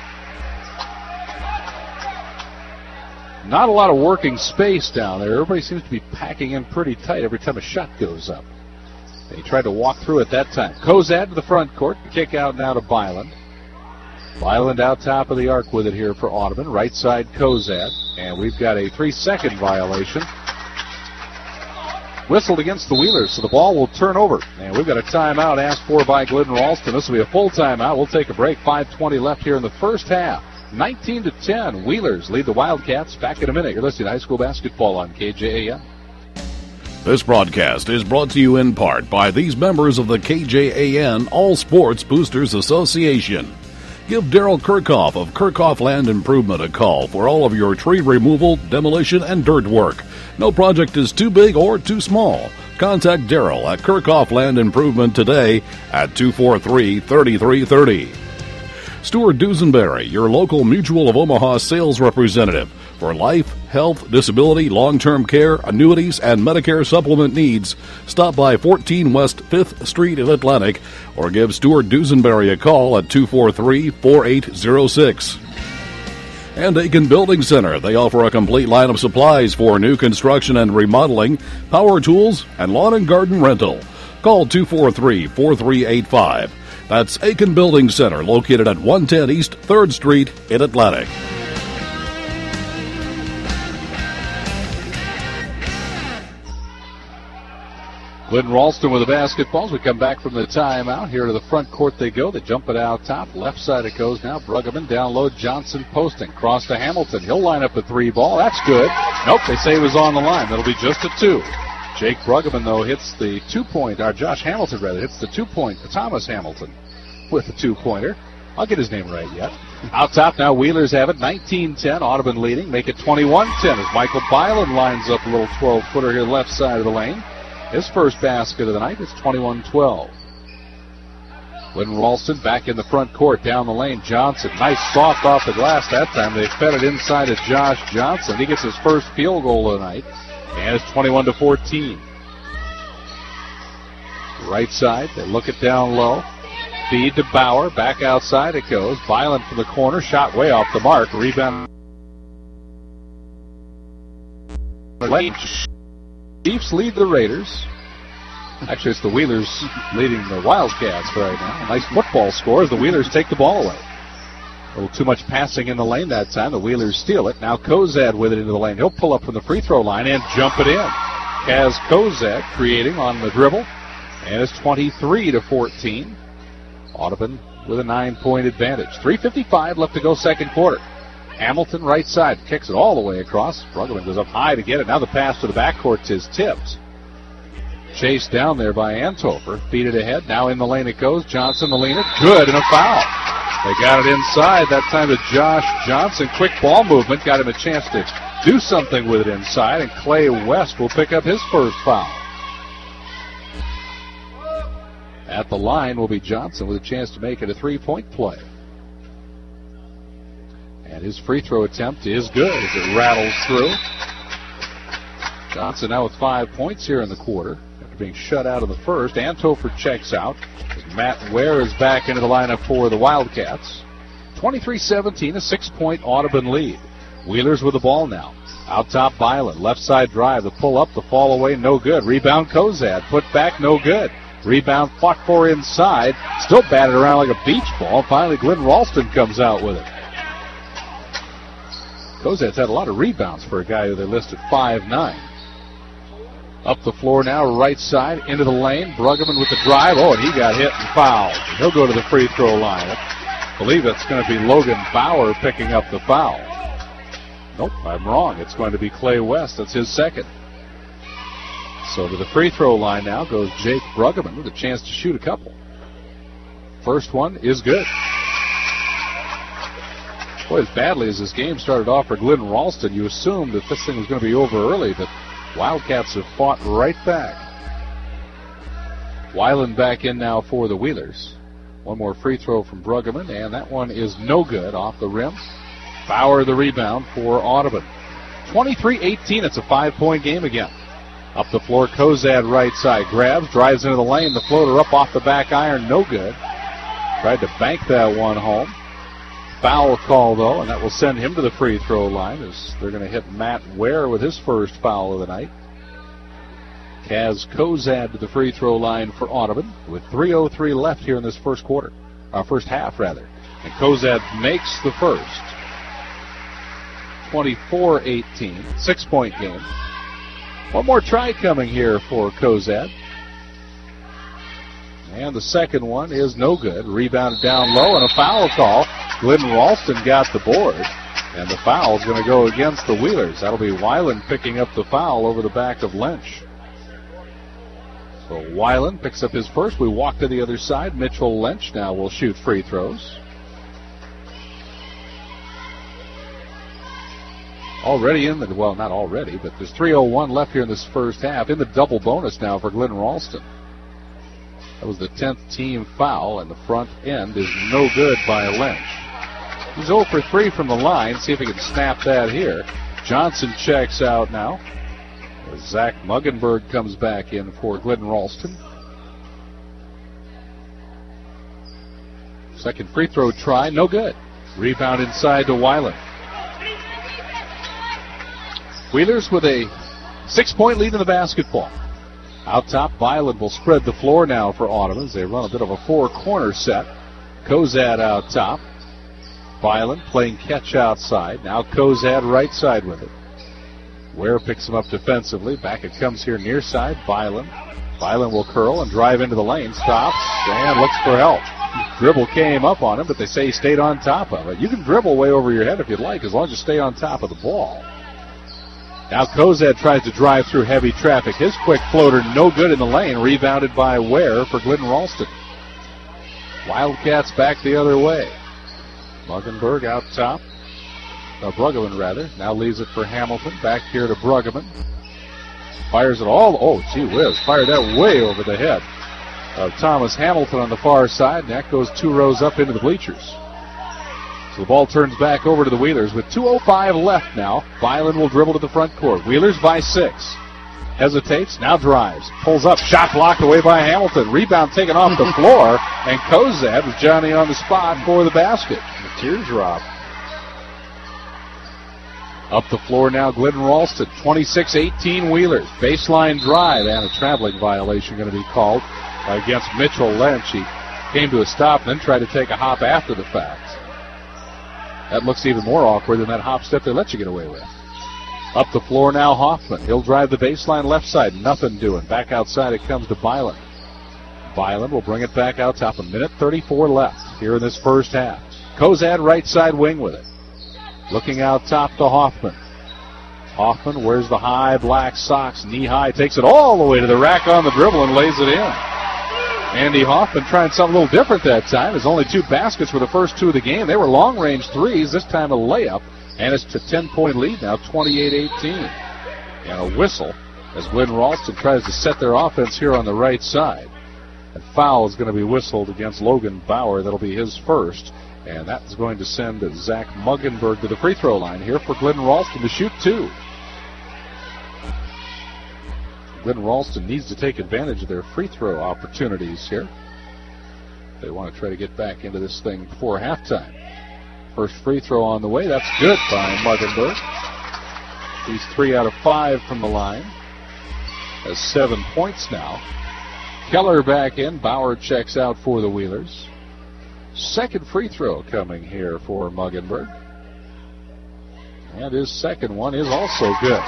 Speaker 5: Not a lot of working space down there. Everybody seems to be packing in pretty tight every time a shot goes up. He tried to walk through it that time. Kozad to the front court. Kick out now to Byland. Violent out top of the arc with it here for Audubon. Right side Kozad. And we've got a 3-second violation. Whistled against the Wheelers, so the ball will turn over. And we've got a timeout asked for by Glidden Ralston. This will be a full timeout. We'll take a break. 5:20 left here in the first half. 19-10. Wheelers lead the Wildcats. Back in a minute. You're listening to high school basketball on KJAM.
Speaker 6: This broadcast is brought to you in part by these members of the KJAN All Sports Boosters Association. Give Daryl Kirchhoff of Kirchhoff Land Improvement a call for all of your tree removal, demolition, and dirt work. No project is too big or too small. Contact Daryl at Kirchhoff Land Improvement today at 243-3330. Stuart Dusenberry, your local Mutual of Omaha sales representative. For life, health, disability, long-term care, annuities, and Medicare supplement needs, stop by 14 West 5th Street in Atlantic or give Stuart Dusenberry a call at 243-4806. And Aiken Building Center. They offer a complete line of supplies for new construction and remodeling, power tools, and lawn and garden rental. Call 243-4385. That's Aiken Building Center, located at 110 East 3rd Street in Atlantic.
Speaker 5: Glidden Ralston with the basketballs. We come back from the timeout. Here to the front court they go. They jump it out top. Left side it goes now. Bruggeman down low. Johnson posting. Cross to Hamilton. He'll line up a 3 ball. That's good. Nope, they say it was on the line. That'll be just a 2. Jake Bruggeman, though, hits the 2-point, or Josh Hamilton, rather, hits the 2-point, Thomas Hamilton with the 2-pointer. I'll get his name right yet. Out top now, Wheelers have it, 19-10, Audubon leading, make it 21-10 as Michael Byland lines up a little 12-footer here left side of the lane. His first basket of the night is 21-12. Glidden Ralston back in the front court, down the lane, Johnson, nice soft off the glass that time. They fed it inside to Josh Johnson. He gets his first field goal of the night. And it's 21-14. Right side, they look it down low. Feed to Bauer, back outside it goes. Violent from the corner, shot way off the mark. Rebound. Chiefs lead the Raiders. Actually, it's the Wheelers leading the Wildcats right now. A nice football score as the Wheelers take the ball away. A little too much passing in the lane that time. The Wheelers steal it. Now Kozad with it into the lane. He'll pull up from the free throw line and jump it in. Kaz Kozad creating on the dribble. And it's 23-14. Audubon with a 9-point advantage. 3:55 left to go second quarter. Hamilton right side. Kicks it all the way across. Bruggeman goes up high to get it. Now the pass to the backcourt is tipped. Chased down there by Anthofer. Feed it ahead. Now in the lane it goes. Johnson, the leaner. Good, and a foul. They got it inside. That time to Josh Johnson. Quick ball movement. Got him a chance to do something with it inside. And Clay West will pick up his first foul. At the line will be Johnson with a chance to make it a 3-point play. And his free throw attempt is good as it rattles through. Johnson now with 5 points here in the quarter after being shut out of the first. Anthofer checks out. Matt Ware is back into the lineup for the Wildcats. 23-17, a 6-point Audubon lead. Wheelers with the ball now. Out top, Byland. Left side drive. The pull up, the fall away, no good. Rebound, Kozad. Put back, no good. Rebound, fought for inside. Still batted around like a beach ball. Finally, Glidden Ralston comes out with it. Kozad's had a lot of rebounds for a guy who they listed 5'9". Up the floor now, right side, into the lane. Bruggeman with the drive. Oh, and he got hit and fouled. He'll go to the free throw line. I believe it's going to be Logan Bauer picking up the foul. Nope, I'm wrong. It's going to be Clay West. That's his second. So to the free throw line now goes Jake Bruggeman with a chance to shoot a couple. First one is good. Boy, as badly as this game started off for Glidden Ralston, you assumed that this thing was going to be over early, but Wildcats have fought right back. Weiland back in now for the Wheelers. One more free throw from Bruggeman, and that one is no good off the rim. Bauer the rebound for Audubon. 23-18, it's a 5-point game again. Up the floor, Kozad right side. Grabs, drives into the lane. The floater up off the back iron, no good. Tried to bank that one home. Foul call, though, and that will send him to the free throw line as they're going to hit Matt Ware with his first foul of the night. Kaz Kozad to the free throw line for Audubon with 3:03 left here in this first half. And Cozad makes the first. 24-18, 6-point game. One more try coming here for Cozad. And the second one is no good. Rebounded down low and a foul call. Glidden Ralston got the board. And the foul is going to go against the Wheelers. That'll be Weiland picking up the foul over the back of Lynch. So Weiland picks up his first. We walk to the other side. Mitchell Lynch now will shoot free throws. Already in the, well, not already, but there's 3:01 left here in this first half. In the double bonus now for Glidden Ralston. That was the 10th team foul, and the front end is no good by Lynch. He's 0 for 3 from the line. See if he can snap that here. Johnson checks out now. Zach Muggenberg comes back in for Glidden Ralston. Second free throw try, no good. Rebound inside to Weiland. Wheelers with a 6-point lead in the basketball. Out top, Weiland will spread the floor now for Audubon as they run a bit of a four-corner set. Cozad out top. Weiland playing catch outside. Now Cozad right side with it. Ware picks him up defensively. Back it comes here near side. Weiland. Weiland will curl and drive into the lane. Stops and looks for help. Dribble came up on him, but they say he stayed on top of it. You can dribble way over your head if you'd like, as long as you stay on top of the ball. Now Cozad tries to drive through heavy traffic. His quick floater no good in the lane. Rebounded by Ware for Glidden Ralston. Wildcats back the other way. Muggenberg out top. Bruggeman rather. Now leaves it for Hamilton. Back here to Bruggeman. Fires it all. Oh, gee whiz. Fired that way over the head of Thomas Hamilton on the far side. And that goes 2 rows up into the bleachers. So the ball turns back over to the Wheelers with 2:05 left now. Weiland will dribble to the front court. Wheelers by 6. Hesitates, now drives. Pulls up, shot blocked away by Hamilton. Rebound taken off the floor, and Cozad was Johnny on the spot for the basket. The teardrop. Up the floor now, Glidden Ralston. 26-18 Wheelers. Baseline drive, and a traveling violation going to be called against Mitchell Lynch. He came to a stop and then tried to take a hop after the fact. That looks even more awkward than that hop step they let you get away with. Up the floor now, Hoffman. He'll drive the baseline left side. Nothing doing. Back outside it comes to Byland. Byland will bring it back out top. 1:34 left here in this first half. Cozad right side wing with it. Looking out top to Hoffman. Hoffman wears the high black socks, knee high. Takes it all the way to the rack on the dribble and lays it in. Andy Hoffman trying something a little different that time. His only 2 baskets were the first 2 of the game. They were long-range threes. This time a layup. And it's a 10-point lead now, 28-18. And a whistle as Glidden Ralston tries to set their offense here on the right side. And foul is going to be whistled against Logan Bauer. That'll be his first. And that is going to send Zach Muggenberg to the free throw line here for Glidden Ralston to shoot 2. Glidden Ralston needs to take advantage of their free throw opportunities here. They want to try to get back into this thing before halftime. First free throw on the way. That's good by Muggenberg. He's 3 out of 5 from the line. Has 7 points now. Keller back in. Bauer checks out for the Wheelers. Second free throw coming here for Muggenberg. And his second one is also good.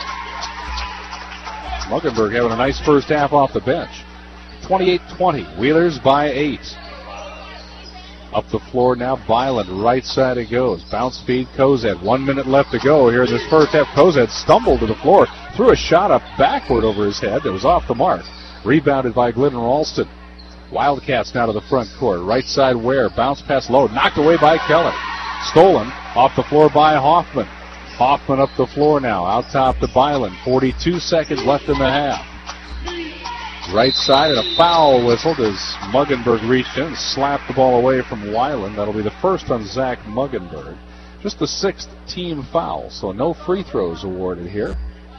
Speaker 5: Muggenberg having a nice first half off the bench. 28-20. Wheelers by 8. Up the floor now, Byland. Right side it goes. Bounce feed, Cozad. 1 minute left to go here in this first half. Cozad stumbled to the floor. Threw a shot up backward over his head that was off the mark. Rebounded by Glidden Ralston. Wildcats now to the front court. Right side Ware. Bounce pass low. Knocked away by Keller. Stolen off the floor by Hoffman. Hoffman up the floor now. Out top to Byland. 42 seconds left in the half. Right side and a foul whistled as Muggenberg reached in and slapped the ball away from Weiland. That'll be the first on Zach Muggenberg. Just the 6th team foul, so no free throws awarded here.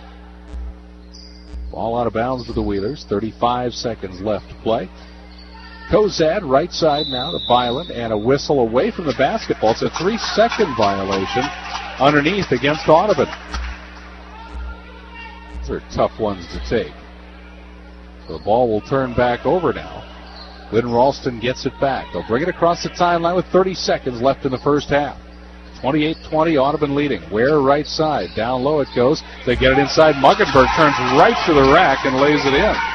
Speaker 5: Ball out of bounds to the Wheelers. 35 seconds left to play. Cozad right side now to Byland and a whistle away from the basketball. It's a 3-second violation underneath against Audubon. Those are tough ones to take. So the ball will turn back over now. Glidden Ralston gets it back. They'll bring it across the timeline with 30 seconds left in the first half. 28-20, Audubon leading. Ware right side. Down low it goes. They get it inside. Muggenberg turns right to the rack and lays it in.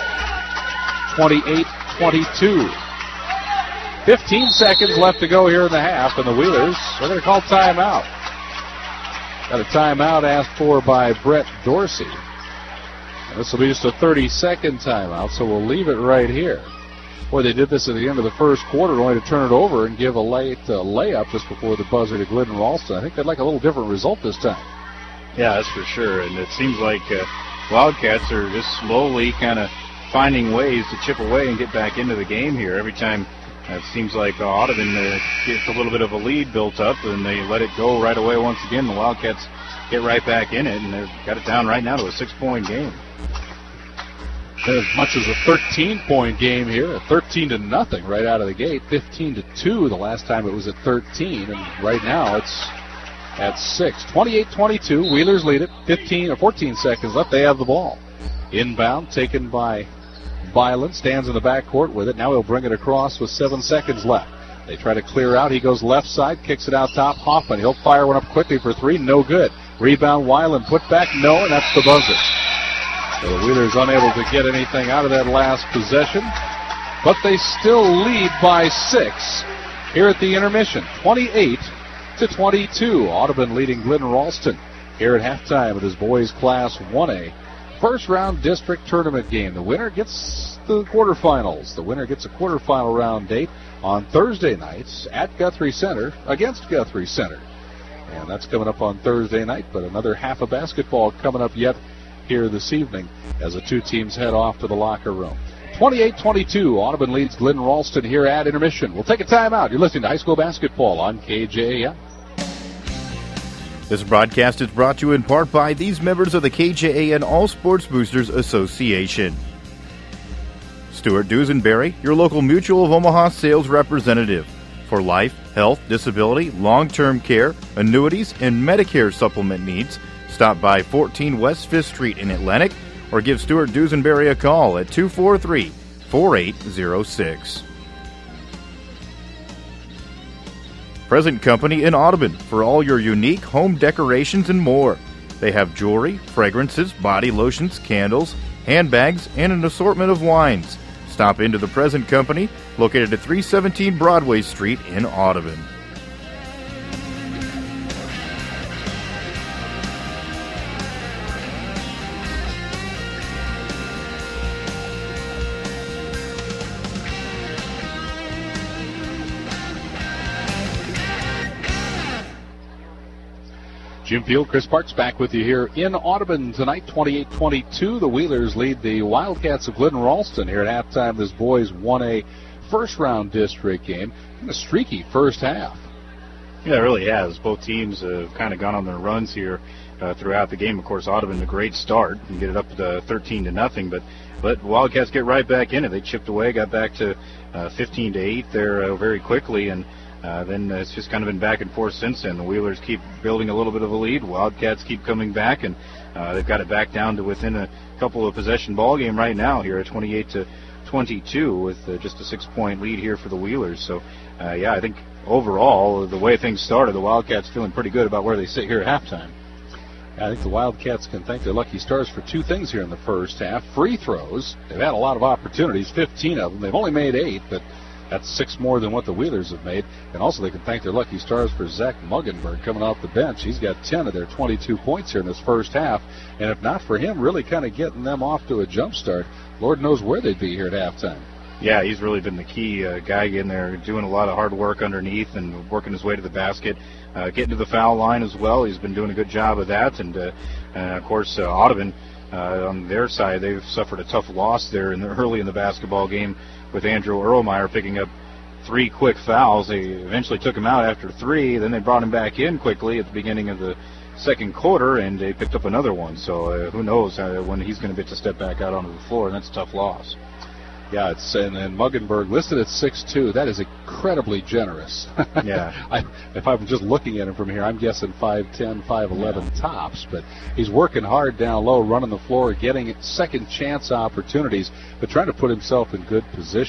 Speaker 5: 28-22. 15 seconds left to go here in the half, and the Wheelers are going to call timeout. Got a timeout asked for by Brett Dorsey. And this will be just a 30-second timeout, so we'll leave it right here. Boy, they did this at the end of the first quarter, only to turn it over and give a late layup just before the buzzer to Glidden Ralston. I think they'd like a little different result this time.
Speaker 4: Yeah, that's for sure. And it seems like Wildcats are just slowly kind of finding ways to chip away and get back into the game here. Every time it seems like Audubon gets a little bit of a lead built up, and they let it go right away once again. The Wildcats get right back in it, and they've got it down right now to a 6-point game.
Speaker 5: As much as a 13-point game here, 13-0 right out of the gate, 15-2 the last time it was at 13, and right now it's at 6. 28-22, Wheelers lead it, 14 seconds left, they have the ball. Inbound, taken by Byland, stands in the backcourt with it, now he'll bring it across with 7 seconds left. They try to clear out, he goes left side, kicks it out top, Hoffman, he'll fire one up quickly for 3, no good. Rebound, Weiland, put back, no, and that's the buzzer. So the Wheelers unable to get anything out of that last possession, but they still lead by 6 here at the intermission, 28-22. Audubon leading Glidden Ralston here at halftime of this boys Class 1A first-round district tournament game. The winner gets the quarterfinals. The winner gets a quarterfinal round date on Thursday nights at Guthrie Center against Guthrie Center. And that's coming up on Thursday night, but another half of basketball coming up yet here this evening as the two teams head off to the locker room. 28-22, Audubon leads Glidden Ralston here at intermission. We'll take a timeout. You're listening to high school basketball on KJAM.
Speaker 7: This broadcast is brought to you in part by these members of the KJAN All Sports Boosters Association. Stuart Dusenberry, your local Mutual of Omaha sales representative. For life, health, disability, long-term care, annuities, and Medicare supplement needs, stop by 14 West 5th Street in Atlantic or give Stuart Dusenberry a call at 243-4806. Present Company in Audubon for all your unique home decorations and more. They have jewelry, fragrances, body lotions, candles, handbags, and an assortment of wines. Stop into the Present Company, located at 317 Broadway Street in Audubon.
Speaker 5: Jim Field, Chris Parks back with you here in Audubon tonight, 28-22. The Wheelers lead the Wildcats of Glidden Ralston here at halftime of this boys 1A first-round district game. A streaky first half.
Speaker 4: Yeah, it really has. Both teams have kind of gone on their runs here throughout the game. Of course, Audubon a great start and get it up to 13-0, but Wildcats get right back in it. They chipped away, got back to 15-8 there very quickly, and then it's just kind of been back and forth since then. The Wheelers keep building a little bit of a lead. Wildcats keep coming back, and they've got it back down to within a couple of possession ball game right now here at 28-22 with just a 6-point lead here for the Wheelers. So, yeah, I think overall, the way things started, the Wildcats feeling pretty good about where they sit here at halftime.
Speaker 5: I think the Wildcats can thank their lucky stars for two things here in the first half. Free throws. They've had a lot of opportunities, 15 of them. They've only made 8, but that's 6 more than what the Wheelers have made. And also they can thank their lucky stars for Zach Muggenberg coming off the bench. He's got 10 of their 22 points here in this first half. And if not for him really kind of getting them off to a jump start, Lord knows where they'd be here at halftime.
Speaker 4: Yeah, he's really been the key guy in there, doing a lot of hard work underneath and working his way to the basket, getting to the foul line as well. He's been doing a good job of that. And of course, Audubon, on their side, they've suffered a tough loss there early in the basketball game with Andrew Erlmeyer picking up 3 quick fouls. They eventually took him out after 3. Then they brought him back in quickly at the beginning of the second quarter, and they picked up another one. So who knows when he's going to get to step back out onto the floor, and that's a tough loss.
Speaker 5: Yeah, and Muggenberg listed at 6'2". That is incredibly generous.
Speaker 4: Yeah.
Speaker 5: If I'm just looking at him from here, I'm guessing 5'10", 5'11" tops. But he's working hard down low, running the floor, getting second chance opportunities, but trying to put himself in good position.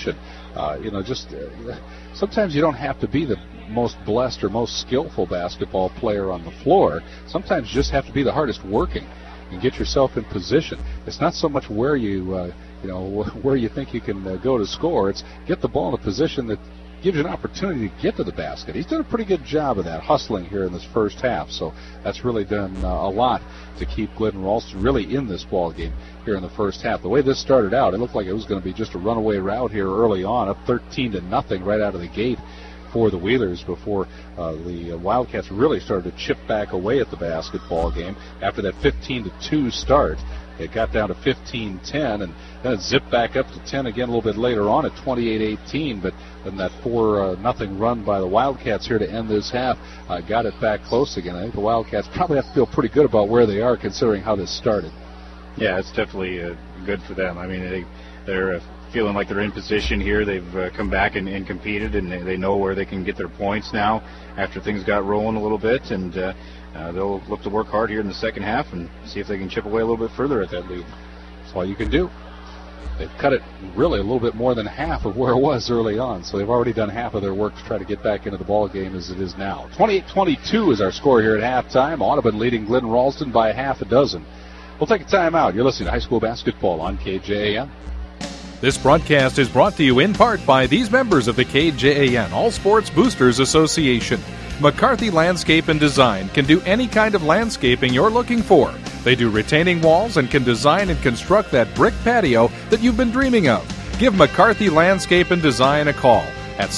Speaker 5: Sometimes you don't have to be the most blessed or most skillful basketball player on the floor. Sometimes you just have to be the hardest working and get yourself in position. It's not so much where you where you think you can go to score. It's get the ball in a position that gives you an opportunity to get to the basket. He's done a pretty good job of that, hustling here in this first half. So that's really done a lot to keep Glidden Ralston really in this ball game here in the first half. The way this started out, it looked like it was going to be just a runaway route here early on, up 13-0 right out of the gate for the Wheelers before the Wildcats really started to chip back away at the basketball game. After that 15-2 start, it got down to 15-10, and then it zipped back up to 10 again a little bit later on at 28-18. But then that 4-0 run by the Wildcats here to end this half got it back close again. I think the Wildcats probably have to feel pretty good about where they are considering how this started.
Speaker 4: Yeah, it's definitely good for them. I mean, they're feeling like they're in position here. They've come back and competed, and they know where they can get their points now after things got rolling a little bit, and they'll look to work hard here in the second half and see if they can chip away a little bit further at that lead.
Speaker 5: That's all you can do. They've cut it really a little bit more than half of where it was early on, so they've already done half of their work to try to get back into the ball game as it is now. 28-22 is our score here at halftime. Audubon leading Glidden Ralston by half a dozen. We'll take a timeout. You're listening to High School Basketball on KJAN.
Speaker 2: This broadcast is brought to you in part by these members of the KJAN All Sports Boosters Association. McCarthy Landscape and Design can do any kind of landscaping you're looking for. They do retaining walls and can design and construct that brick patio that you've been dreaming of. Give McCarthy Landscape and Design a call at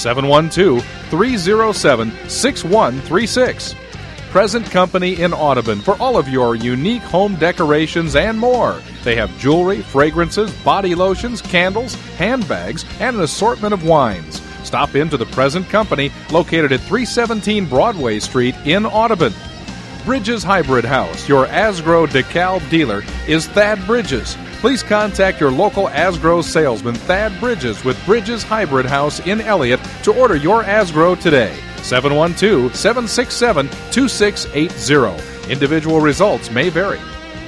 Speaker 2: 712-307-6136. Present Company in Audubon for all of your unique home decorations and more. They have jewelry, fragrances, body lotions, candles, handbags, and an assortment of wines. Stop into the Present Company, located at 317 Broadway Street in Audubon. Bridges Hybrid House, your Asgrow DeKalb dealer, is Thad Bridges. Please contact your local Asgrow salesman, Thad Bridges, with Bridges Hybrid House in Elliott to order your Asgrow today. 712-767-2680. Individual results may vary.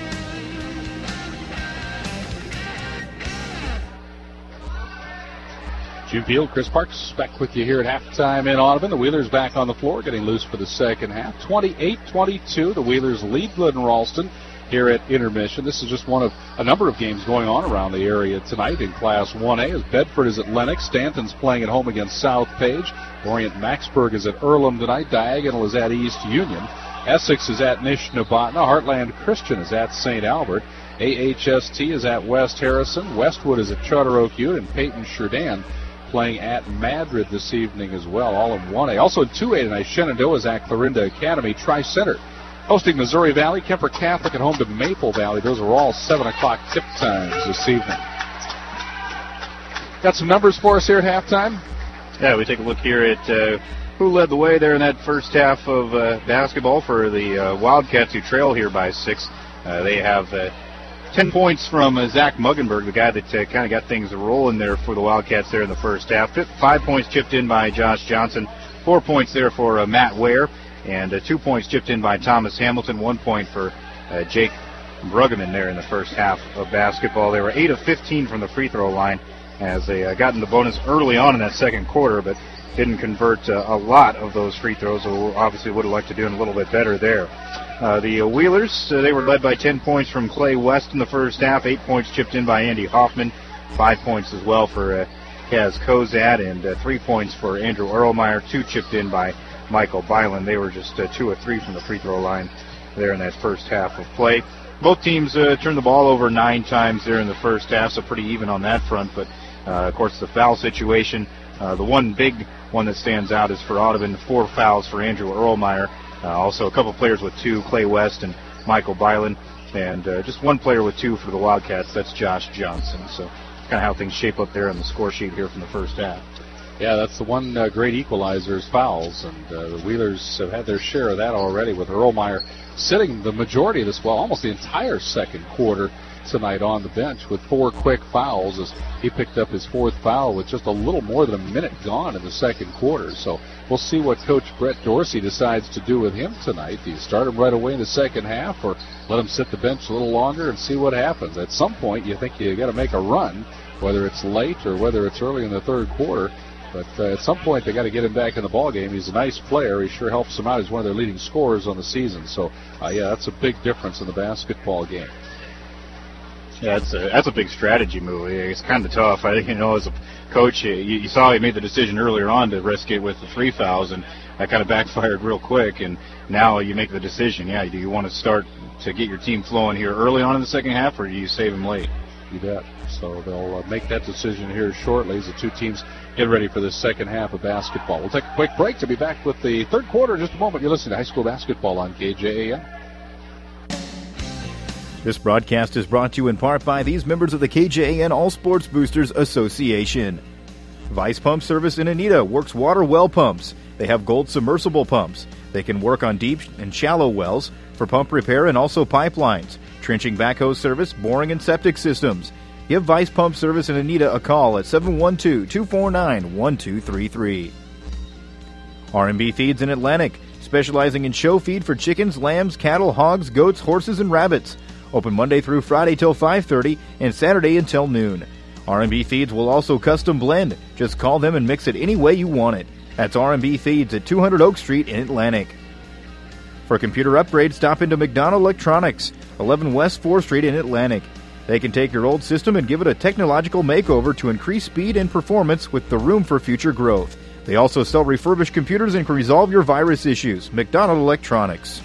Speaker 5: June Field, Chris Parks back with you here at halftime in Audubon. The Wheelers back on the floor, getting loose for the second half. 28-22, the Wheelers lead Glidden Ralston here at intermission. This is just one of a number of games going on around the area tonight in Class 1A as Bedford is at Lennox. Stanton's playing at home against South Page. Orient Maxburg is at Earlham tonight. Diagonal is at East Union. Essex is at Nishnabotna. Heartland Christian is at St. Albert. AHST is at West Harrison. Westwood is at Charter Oak Ute, and Peyton Sheridan playing at Madrid this evening as well, all in 1A. Also in 2A tonight, Shenandoah is at Clarinda Academy. Tri-Center hosting Missouri Valley. Kemper Catholic at home to Maple Valley. Those are all 7 o'clock tip times this evening. Got some numbers for us here at halftime?
Speaker 4: Yeah, we take a look here at who led the way there in that first half of basketball for the Wildcats, who trail here by 6. They have 10 points from Zach Muggenberg, the guy that kind of got things rolling there for the Wildcats there in the first half. 5 points chipped in by Josh Johnson. 4 points there for Matt Ware. And 2 points chipped in by Thomas Hamilton. 1 point for Jake Bruggeman there in the first half of basketball. They were 8 of 15 from the free throw line as they got in the bonus early on in that second quarter, but didn't convert a lot of those free throws, so obviously would have liked to do a little bit better there. The Wheelers, they were led by 10 points from Clay West in the first half. 8 points chipped in by Andy Hoffman. 5 points as well for Kaz Kozad, and 3 points for Andrew Erlmeyer. 2 chipped in by Michael Byland. They were just 2 of 3 from the free throw line there in that first half of play. Both teams turned the ball over 9 times there in the first half, so pretty even on that front. But, of course, the foul situation, the one big one that stands out is for Audubon, 4 fouls for Andrew Erlmeyer. Also a couple players with 2, Clay West and Michael Byland. And just 1 player with 2 for the Wildcats, that's Josh Johnson. So kind of how things shape up there on the score sheet here from the first half.
Speaker 5: Yeah, that's the one great equalizer is fouls, and the Wheelers have had their share of that already with Erlmeyer sitting the majority of this, well, almost the entire second quarter tonight on the bench with 4 quick fouls as he picked up his 4th foul with just a little more than a minute gone in the second quarter. So we'll see what Coach Brett Dorsey decides to do with him tonight. Do you start him right away in the second half or let him sit the bench a little longer and see what happens? At some point, you think you got to make a run. whether it's late or whether it's early in the third quarter. But at some point, they got to get him back in the ballgame. He's a nice player. He sure helps them out. He's one of their leading scorers on the season. So, yeah, that's a big difference in the basketball game.
Speaker 4: Yeah, that's a big strategy move. It's kind of tough. I think, as a coach, you saw he made the decision earlier on to risk it with the 3 fouls, and that kind of backfired real quick. And now you make the decision. Yeah, do you want to start to get your team flowing here early on in the second half, or do you save them late?
Speaker 5: You bet. So they'll make that decision here shortly as the two teams get ready for the second half of basketball. We'll take a quick break to be back with the third quarter in just a moment. You're listening to High School Basketball on KJAM.
Speaker 7: This broadcast is brought to you in part by these members of the KJAN All Sports Boosters Association. Vice Pump Service in Anita works water well pumps. They have gold submersible pumps. They can work on deep and shallow wells for pump repair and also pipelines, trenching backhoe service, boring, and septic systems. Give Vice Pump Service in Anita a call at 712-249-1233. R&B Feeds in Atlantic, specializing in show feed for chickens, lambs, cattle, hogs, goats, horses, and rabbits. Open Monday through Friday till 5:30 and Saturday until noon. R&B Feeds will also custom blend. Just call them and mix it any way you want it. That's R&B Feeds at 200 Oak Street in Atlantic. For computer upgrades, stop into McDonald Electronics, 11 West 4th Street in Atlantic. They can take your old system and give it a technological makeover to increase speed and performance with the room for future growth. They also sell refurbished computers and can resolve your virus issues. McDonald Electronics.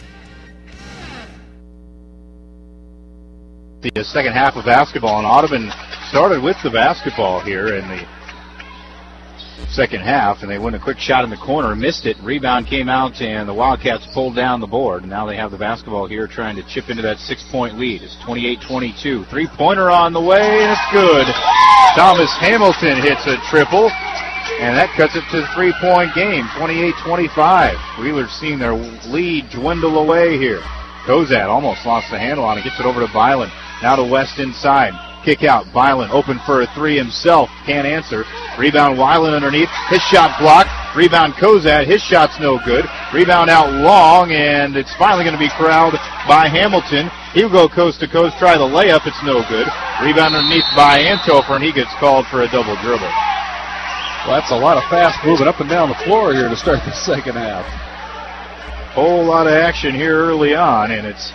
Speaker 4: The second half of basketball, and Audubon started with the basketball here in the second half, and they went a quick shot in the corner, missed it, rebound came out, and the Wildcats pulled down the board. And now they have the basketball here trying to chip into that 6-point lead. It's 28-22. Three-pointer on the way, and it's good. Thomas Hamilton hits a triple, and that cuts it to the 3-point game, 28-25. Wheeler's seeing their lead dwindle away here. Kozad almost lost the handle on it, gets it over to Byland. Now to West inside. Kick out. Byland open for a three himself. Can't answer. Rebound Weiland underneath. His shot blocked. Rebound Kozad. His shot's no good. Rebound out long, and it's finally going to be corralled by Hamilton. He'll go coast to coast, try the layup. It's no good. Rebound underneath by Antofer, and he gets called for a double dribble.
Speaker 5: Well, that's a lot of fast moving up and down the floor here to start the second half.
Speaker 4: Whole lot of action here early on, and it's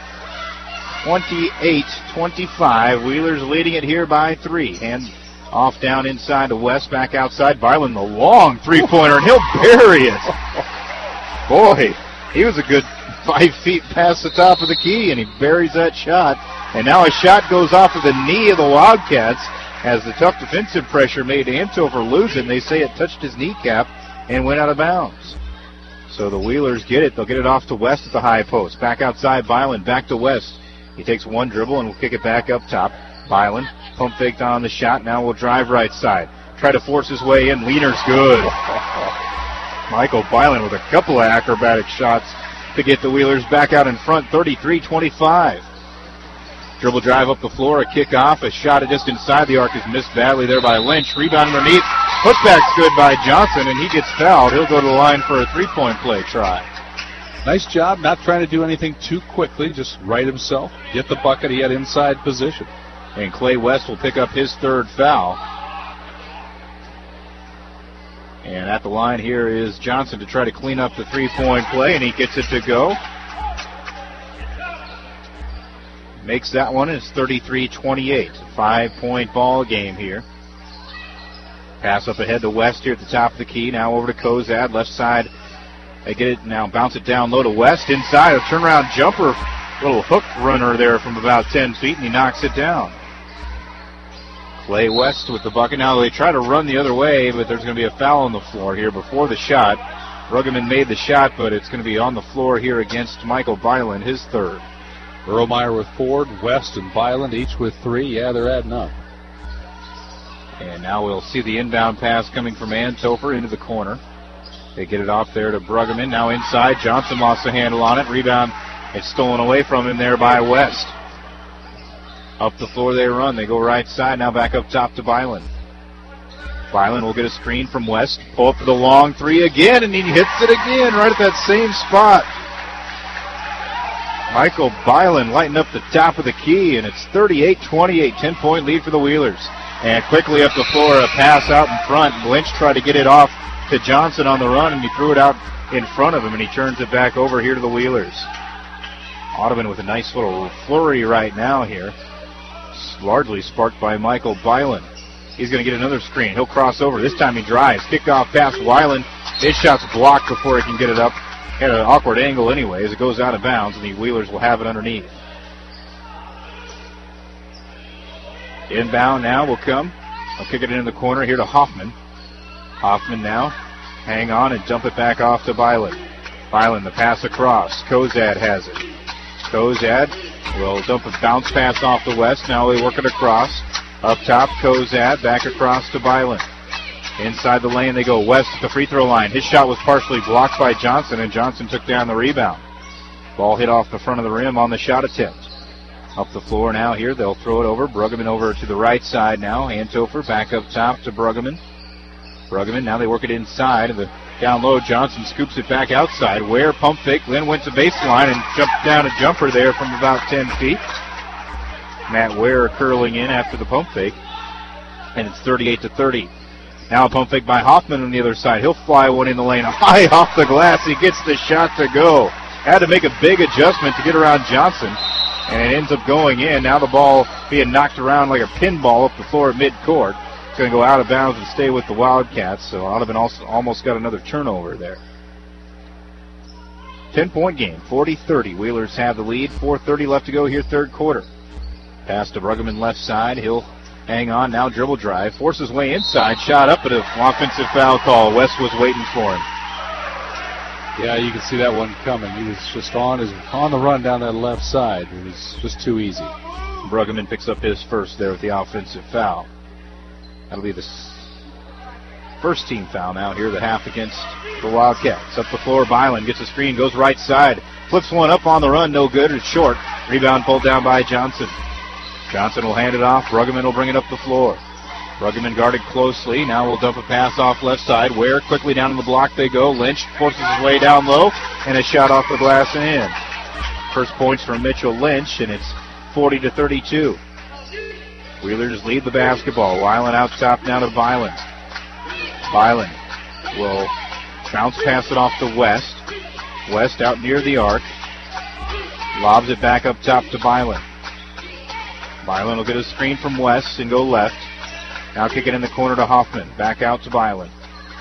Speaker 4: 28-25. Wheeler's leading it here by 3. Hand off down inside to West, back outside. Byland, the long three-pointer, and he'll bury it. Boy, he was a good 5 feet past the top of the key, and he buries that shot. And now a shot goes off of the knee of the Wildcats as the tough defensive pressure made Antofer lose it, and they say it touched his kneecap and went out of bounds. So the Wheelers get it. They'll get it off to West at the high post. Back outside, Byland, back to West. He takes one dribble and will kick it back up top. Byland, pump faked on the shot. Now will drive right side. Try to force his way in. Wiener's good. Michael Byland with a couple of acrobatic shots to get the Wheelers back out in front, 33-25. Dribble drive up the floor, a kickoff, a shot just inside the arc is missed badly there by Lynch. Rebound underneath. Putback's good by Johnson, and he gets fouled. He'll go to the line for a three-point play try.
Speaker 5: Nice job, not trying to do anything too quickly, just right himself, get the bucket. He had inside position.
Speaker 4: And Clay West will pick up his third foul. And at the line here is Johnson to try to clean up the three-point play, and he gets it to go. Makes that one. It's 33-28. 5-point ball game here. Pass up ahead to West here at the top of the key. Now over to Kozad, left side. They get it now, bounce it down low to West. Inside, a turnaround jumper. Little hook runner there from about 10 feet, and he knocks it down. Clay West with the bucket. Now they try to run the other way, but there's going to be a foul on the floor here before the shot. Bruggeman made the shot, but it's going to be on the floor here against Michael Byland, his third.
Speaker 5: Erlmeyer with Ford, West and Byland, each with 3. Yeah, they're adding up.
Speaker 4: And now we'll see the inbound pass coming from Antofer into the corner. They get it off there to Bruggeman. Now inside, Johnson lost the handle on it. Rebound, it's stolen away from him there by West. Up the floor they run. They go right side. Now back up top to Byland. Byland will get a screen from West. Pull up for the long three again, and he hits it again right at that same spot. Michael Byland lighting up the top of the key, and it's 38-28, 10-point lead for the Wheelers. And quickly up the floor, a pass out in front. Lynch tried to get it off to Johnson on the run, and he threw it out in front of him, and he turns it back over here to the Wheelers. Audubon with a nice little flurry right now here. Largely sparked by Michael Byland. He's going to get another screen. He'll cross over. This time he drives. Kickoff pass to Weiland. His shot's blocked before he can get it up. At an awkward angle anyway as it goes out of bounds, and the Wheelers will have it underneath. Inbound now will come. I'll kick it in the corner here to Hoffman. Hoffman now hang on and dump it back off to Byland. Byland, the pass across. Kozad has it. Kozad will dump a bounce pass off to West. Now they work it across. Up top, Kozad back across to Byland. Inside the lane they go. West at the free throw line. His shot was partially blocked by Johnson, and Johnson took down the rebound. Ball hit off the front of the rim on the shot attempt. Up the floor now here. They'll throw it over. Bruggeman over to the right side now. Anthofer back up top to Bruggeman. Bruggeman, now they work it inside. And the down low, Johnson scoops it back outside. Ware pump fake, then went to baseline and jumped down a jumper there from about 10 feet. Matt Ware curling in after the pump fake. And it's 38-30. Now a pump fake by Hoffman on the other side. He'll fly one in the lane. High off the glass. He gets the shot to go. Had to make a big adjustment to get around Johnson. And it ends up going in. Now the ball being knocked around like a pinball up the floor at midcourt. It's going to go out of bounds and stay with the Wildcats. So Audubon also almost got another turnover there. 10-point game, 40-30. Wheelers have the lead. 4:30 left to go here, third quarter. Pass to Bruggeman left side. He'll hang on, now dribble drive. Forces way inside. Shot up, but an offensive foul call. West was waiting for him.
Speaker 5: Yeah, you can see that one coming. He was just on the run down that left side. It was just too easy.
Speaker 4: Bruggeman picks up his first there with the offensive foul. That'll be the first team foul now here, the half against the Wildcats. Up the floor, Byland gets a screen, goes right side. Flips one up on the run, no good. It's short. Rebound pulled down by Johnson. Johnson will hand it off. Bruggeman will bring it up the floor. Bruggeman guarded closely. Now we'll dump a pass off left side. Ware quickly down on the block they go. Lynch forces his way down low, and a shot off the glass and in. First points from Mitchell Lynch, and it's 40-32. Wheelers lead the basketball. Weiland out top now to Byland. Byland will bounce pass it off to West. West out near the arc. Lobs it back up top to Byland. Byland will get a screen from West and go left. Now kick it in the corner to Hoffman. Back out to Byland.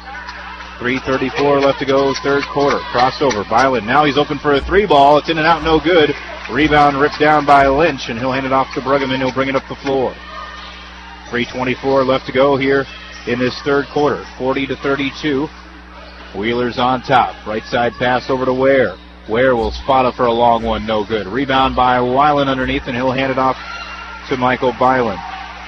Speaker 4: 3:34 left to go, third quarter. Crossover. Byland. Now he's open for a three ball. It's in and out, no good. Rebound ripped down by Lynch, and he'll hand it off to Bruggeman. He'll bring it up the floor. 3:24 left to go here in this third quarter. 40-32. Wheelers on top. Right side pass over to Ware. Ware will spot up for a long one. No good. Rebound by Weiland underneath, and he'll hand it off to Michael Byland.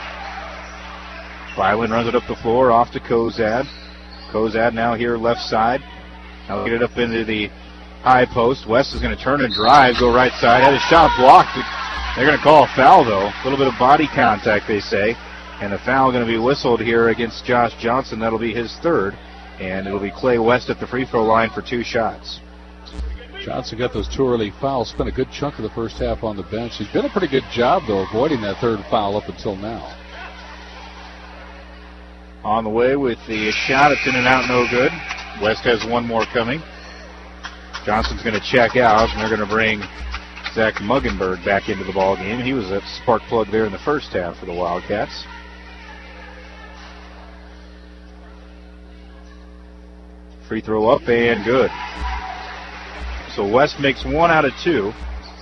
Speaker 4: Byland runs it up the floor, off to Kozad. Kozad now here left side. Now get it up into the high post. West is going to turn and drive, go right side. Had a shot blocked. They're going to call a foul, though. A little bit of body contact, they say. And the foul going to be whistled here against Josh Johnson. That'll be his third. And it'll be Clay West at the free throw line for two shots.
Speaker 5: Johnson got those two early fouls. Spent a good chunk of the first half on the bench. He's done a pretty good job, though, avoiding that third foul up until now.
Speaker 4: On the way with the shot. It's in and out, no good. West has one more coming. Johnson's going to check out, and they're going to bring Zach Muggenberg back into the ball game. He was a spark plug there in the first half for the Wildcats. Free throw up and good. So West makes 1 out of 2.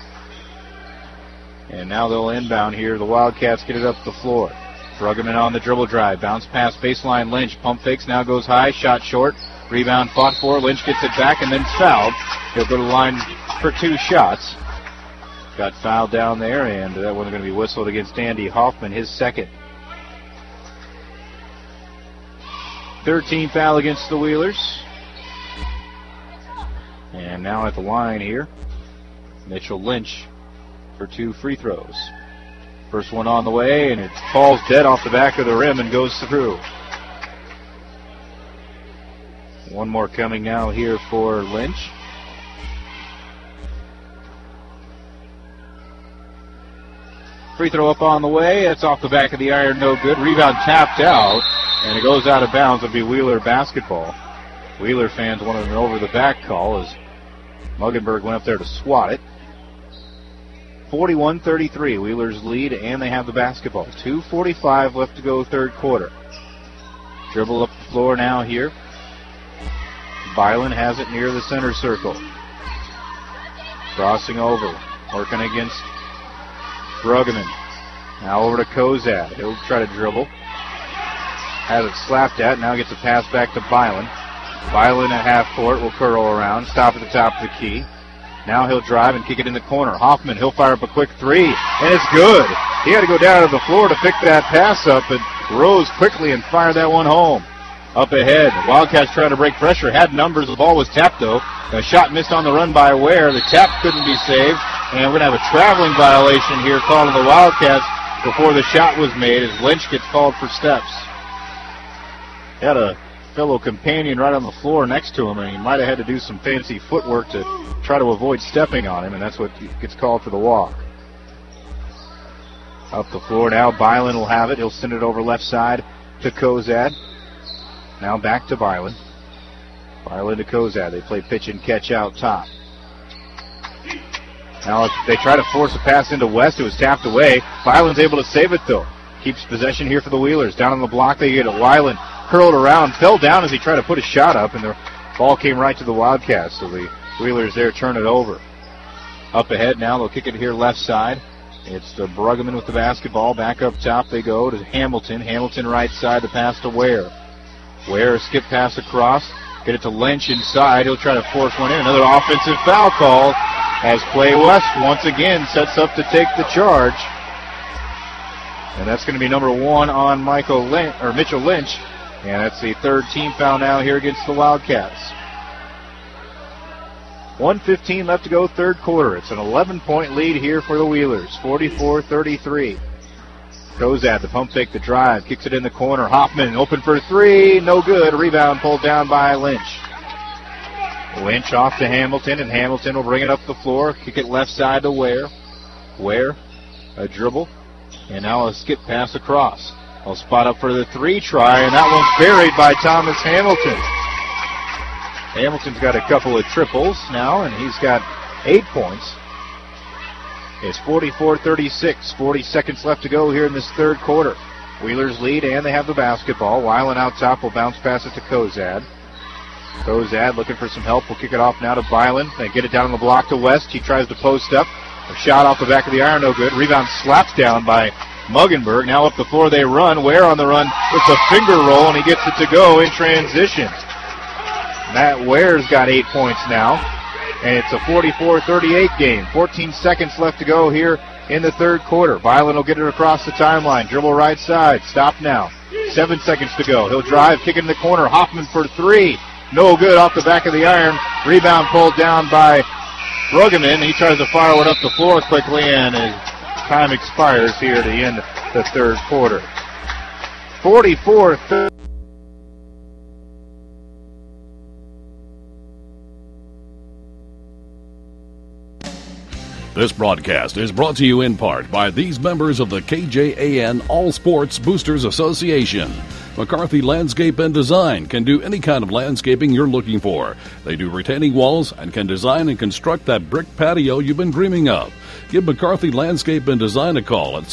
Speaker 4: And now they'll inbound here. The Wildcats get it up the floor. Bruggeman on the dribble drive. Bounce pass baseline. Lynch pump fakes. Now goes high. Shot short. Rebound fought for. Lynch gets it back and then fouled. He'll go to the line for two shots. Got fouled down there, and that one's going to be whistled against Andy Hoffman, his second. 13th foul against the Wheelers. And now at the line here, Mitchell Lynch for two free throws. First one on the way, and it falls dead off the back of the rim and goes through. One more coming now here for Lynch. Free throw up on the way. It's off the back of the iron, no good. Rebound tapped out, and it goes out of bounds. It'll be Wheeler basketball. Wheeler fans wanted an over-the-back call as Muggenberg went up there to swat it. 41-33, Wheeler's lead, and they have the basketball. 2:45 left to go, third quarter. Dribble up the floor now here. Byland has it near the center circle. Crossing over, working against Bruggeman. Now over to Kozad. He'll try to dribble. Has it slapped at, now gets a pass back to Byland. Byland at half court will curl around, stop at the top of the key. Now he'll drive and kick it in the corner. Hoffman, he'll fire up a quick three, and it's good. He had to go down to the floor to pick that pass up, and rose quickly and fired that one home. Up ahead, Wildcats trying to break pressure, had numbers. The ball was tapped, though. A shot missed on the run by Ware. The tap couldn't be saved, and we're going to have a traveling violation here called on the Wildcats before the shot was made as Lynch gets called for steps. He had a fellow companion right on the floor next to him, and he might have had to do some fancy footwork to try to avoid stepping on him, and that's what gets called for the walk. Up the floor now, Byland will have it. He'll send it over left side to Kozad. Now back to Byland. Byland to Kozad. They play pitch and catch out top. Now they try to force a pass into West. It was tapped away. Byland's able to save it, though. Keeps possession here for the Wheelers. Down on the block, they get it. Weiland curled around, fell down as he tried to put a shot up, and the ball came right to the Wildcats. So the Wheelers there turn it over. Up ahead now, they'll kick it here left side. It's Bruggeman with the basketball. Back up top they go to Hamilton. Hamilton right side, the pass to Ware. Ware, a skip pass across. Get it to Lynch inside. He'll try to force one in. Another offensive foul call as Clay West once again sets up to take the charge. And that's going to be number 1 on Mitchell Lynch. And that's the third team foul now here against the Wildcats. 1:15 left to go, third quarter. It's an 11-point lead here for the Wheelers, 44-33. Kozad, the pump fake, the drive, kicks it in the corner. Hoffman open for three, no good. Rebound pulled down by Lynch. Lynch off to Hamilton, and Hamilton will bring it up the floor. Kick it left side to Ware. Ware, a dribble, and now a skip pass across. I'll spot up for the three try, and that one's buried by Thomas Hamilton. Hamilton's got a couple of triples now, and he's got 8 points. It's 44-36, 40 seconds left to go here in this third quarter. Wheelers lead, and they have the basketball. Weiland out top will bounce pass it to Kozad. Kozad looking for some help. Will kick it off now to Byland. They get it down on the block to West. He tries to post up. A shot off the back of the iron, no good. Rebound slapped down by Muggenberg. Now up the floor they run. Ware on the run. It's a finger roll, and he gets it to go in transition. Matt Ware's got 8 points now, and it's a 44-38 game. 14 seconds left to go here in the third quarter. Byland will get it across the timeline. Dribble right side. Stop now. 7 seconds to go. He'll drive, kick it in the corner. Hoffman for three. No good off the back of the iron. Rebound pulled down by Bruggeman. He tries to fire one up the floor quickly, and his time expires here at the end of the third quarter. 44-30.
Speaker 6: This broadcast is brought to you in part by these members of the KJAN All Sports Boosters Association. McCarthy Landscape and Design can do any kind of landscaping you're looking for. They do retaining walls and can design and construct that brick patio you've been dreaming of. Give McCarthy Landscape and Design a call at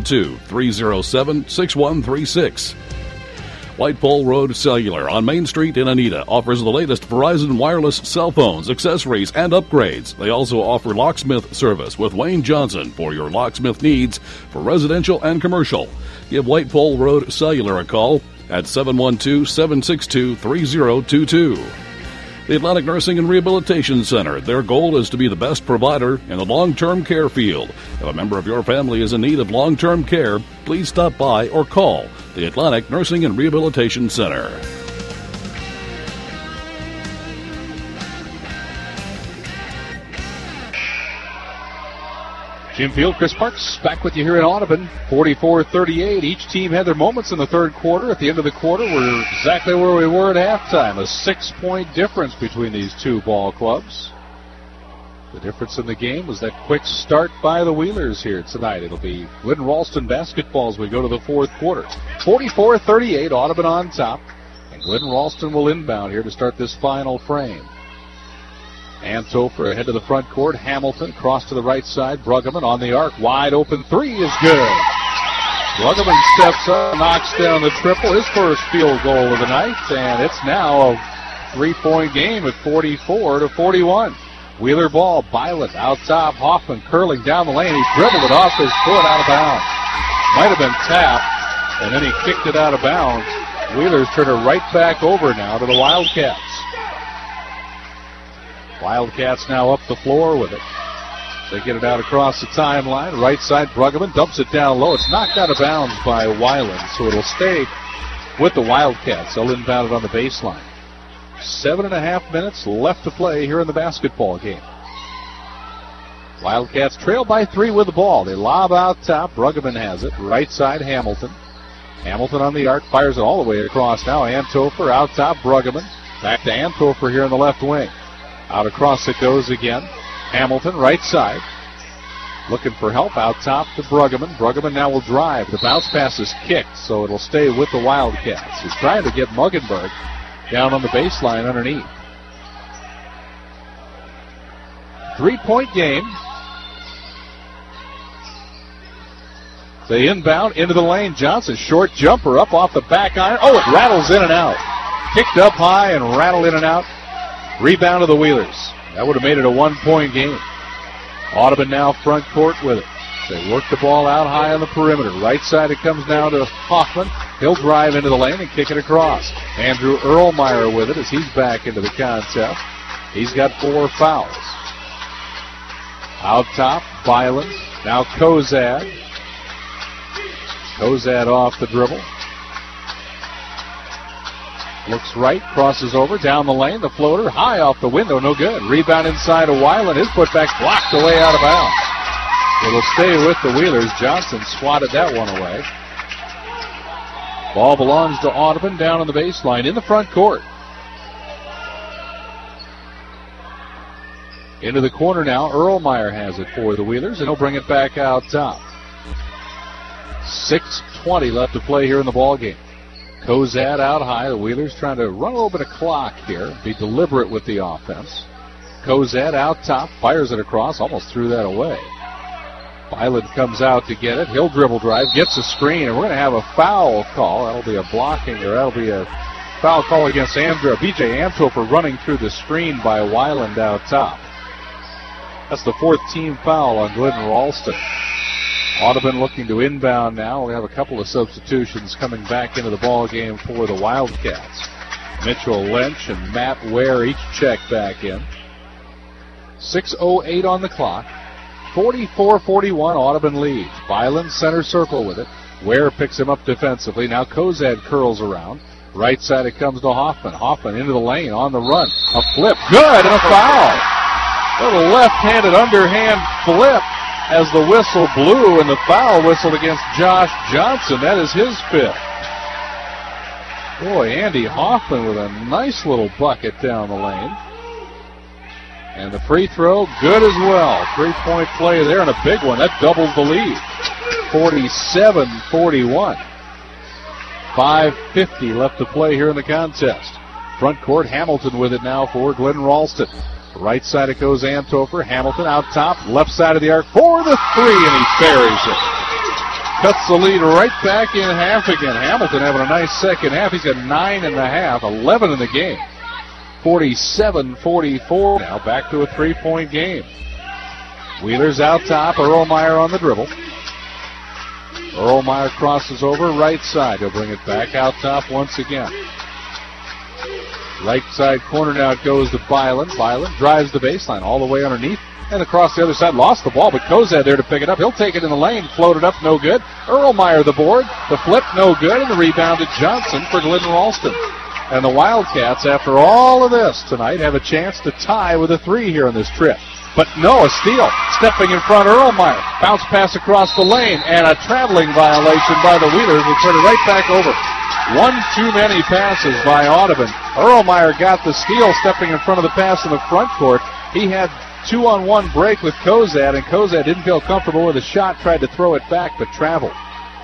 Speaker 6: 712-307-6136. White Pole Road Cellular on Main Street in Anita offers the latest Verizon wireless cell phones, accessories, and upgrades. They also offer locksmith service with Wayne Johnson for your locksmith needs for residential and commercial. Give White Pole Road Cellular a call at 712-762-3022. The Atlantic Nursing and Rehabilitation Center. Their goal is to be the best provider in the long-term care field. If a member of your family is in need of long-term care, please stop by or call the Atlantic Nursing and Rehabilitation Center.
Speaker 5: Jim Field, Chris Parks, back with you here in Audubon. 44-38. Each team had their moments in the third quarter. At the end of the quarter, we're exactly where we were at halftime. A 6-point difference between these two ball clubs. The difference in the game was that quick start by the Wheelers here tonight. It'll be Glidden Ralston basketball as we go to the fourth quarter. 44-38, Audubon on top. And Glidden Ralston will inbound here to start this final frame. Anthofer ahead to the front court. Hamilton across to the right side. Bruggeman on the arc. Wide open three is good. Bruggeman steps up, knocks down the triple. His first field goal of the night. And it's now a 3-point game at 44-41. Wheeler ball. Byland out top. Hoffman curling down the lane. He dribbled it off his foot out of bounds. Might have been tapped. And then he kicked it out of bounds. Wheelers turn it right back over now to the Wildcats. Wildcats now up the floor with it. They get it out across the timeline. Right side, Bruggeman dumps it down low. It's knocked out of bounds by Weiland, so it'll stay with the Wildcats. They'll inbound it on the baseline. 7.5 minutes left to play here in the basketball game. Wildcats trail by 3 with the ball. They lob out top. Bruggeman has it. Right side, Hamilton. Hamilton on the arc, fires it all the way across now. Anthofer out top, Bruggeman. Back to Anthofer here in the left wing. Out across it goes again. Hamilton, right side. Looking for help out top to Bruggeman. Bruggeman now will drive. The bounce pass is kicked, so it'll stay with the Wildcats. He's trying to get Muggenberg down on the baseline underneath. 3-point game. They inbound into the lane. Johnson, short jumper up off the back iron. Oh, it rattles in and out. Kicked up high and rattled in and out. Rebound of the Wheelers. That would have made it a 1-point game. Audubon now front court with it. They work the ball out high on the perimeter. Right side it comes now to Hoffman. He'll drive into the lane and kick it across. Andrew Erlmeyer with it as he's back into the contest. He's got 4 fouls. Out top, Byland. Now Kozad. Kozad off the dribble. Looks right, crosses over, down the lane, the floater, high off the window, no good. Rebound inside of Weiland, his putback's blocked away out of bounds. It'll stay with the Wheelers. Johnson swatted that one away. Ball belongs to Audubon down on the baseline in the front court. Into the corner now, Erlmeyer has it for the Wheelers, and he'll bring it back out top. 6:20 left to play here in the ballgame. Kozad out high. The Wheelers trying to run a little bit of clock here, be deliberate with the offense. Kozad out top, fires it across, almost threw that away. Byland comes out to get it. He'll dribble drive, gets a screen, and we're going to have a foul call. That'll be a blocking, or that'll be a foul call against B.J. Anthofer running through the screen by Weiland out top. That's the 4th team foul on Glidden Ralston. Audubon looking to inbound now. We have a couple of substitutions coming back into the ball game for the Wildcats. Mitchell Lynch and Matt Ware each check back in. 6:08 on the clock. 44-41, Audubon leads. Byland center circle with it. Ware picks him up defensively. Now Kozad curls around. Right side it comes to Hoffman. Hoffman into the lane on the run. A flip. Good, and a foul. Little left-handed underhand flip as the whistle blew, and the foul whistled against Josh Johnson. That is his 5th. Boy, Andy Hoffman with a nice little bucket down the lane. And the free throw, good as well. 3-point play there and a big one. That doubles the lead. 47-41. 5:50 left to play here in the contest. Front court, Hamilton with it now for Glidden Ralston. Right side it goes Anthofer. Hamilton out top. Left side of the arc for the 3, and he buries it. Cuts the lead right back in half again. Hamilton having a nice second half. He's got 9.5, 11 in the game. 47-44. Now back to a 3-point game. Wheelers out top. Erlmeyer on the dribble. Erlmeyer crosses over right side. He'll bring it back out top once again. Right side corner now it goes to Byland. Byland drives the baseline all the way underneath and across the other side. Lost the ball, but Kozad there to pick it up. He'll take it in the lane. Floated up, no good. Erlmeyer the board. The flip, no good. And the rebound to Johnson for Glidden Ralston. And the Wildcats, after all of this tonight, have a chance to tie with a 3 here on this trip. But no, a steal. Stepping in front, Erlmeyer. Bounce pass across the lane. And a traveling violation by the Wheelers. Will turn it right back over. One too many passes by Audubon. Erlmeyer got the steal, stepping in front of the pass in the front court. He had 2-on-1 break with Kozad, and Kozad didn't feel comfortable with the shot, tried to throw it back, but traveled.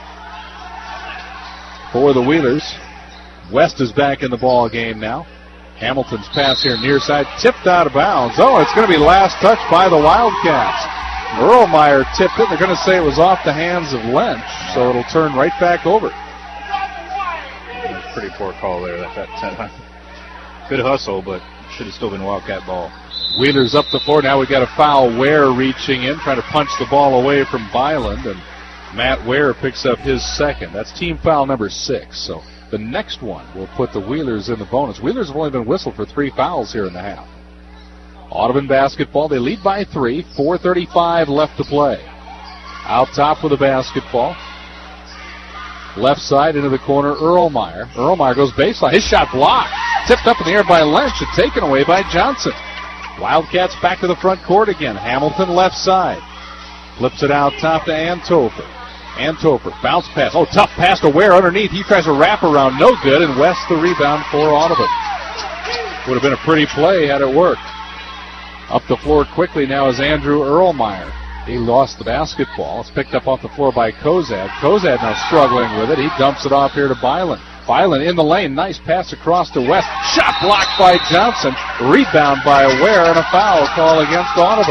Speaker 5: For the Wheelers, West is back in the ball game now. Hamilton's pass here near side, tipped out of bounds. Oh, it's going to be last touch by the Wildcats. Erlmeyer tipped it. They're going to say it was off the hands of Lynch, so it'll turn right back over.
Speaker 4: Pretty poor call there. That good hustle, but should have still been Wildcat ball.
Speaker 5: Wheeler's up the floor. Now we got a foul. Ware reaching in, trying to punch the ball away from Byland, and Matt Ware picks up his second. That's team foul number 6. So the next one will put the Wheelers in the bonus. Wheelers have only been whistled for 3 fouls here in the half. Audubon basketball. They lead by 3. 4:35 left to play. Out top with the basketball. Left side into the corner, Erlmeyer. Erlmeyer goes baseline. His shot blocked. Tipped up in the air by Lynch and taken away by Johnson. Wildcats back to the front court again. Hamilton left side. Flips it out top to Anthofer. Anthofer, bounce pass. Oh, tough pass to Ware underneath. He tries a wraparound. No good, and West the rebound for Audubon. Would have been a pretty play had it worked. Up the floor quickly now is Andrew Erlmeyer. He lost the basketball. It's picked up off the floor by Kozad. Kozad now struggling with it. He dumps it off here to Byland. Byland in the lane. Nice pass across to West. Shot blocked by Johnson. Rebound by Ware, and a foul call against Audubon.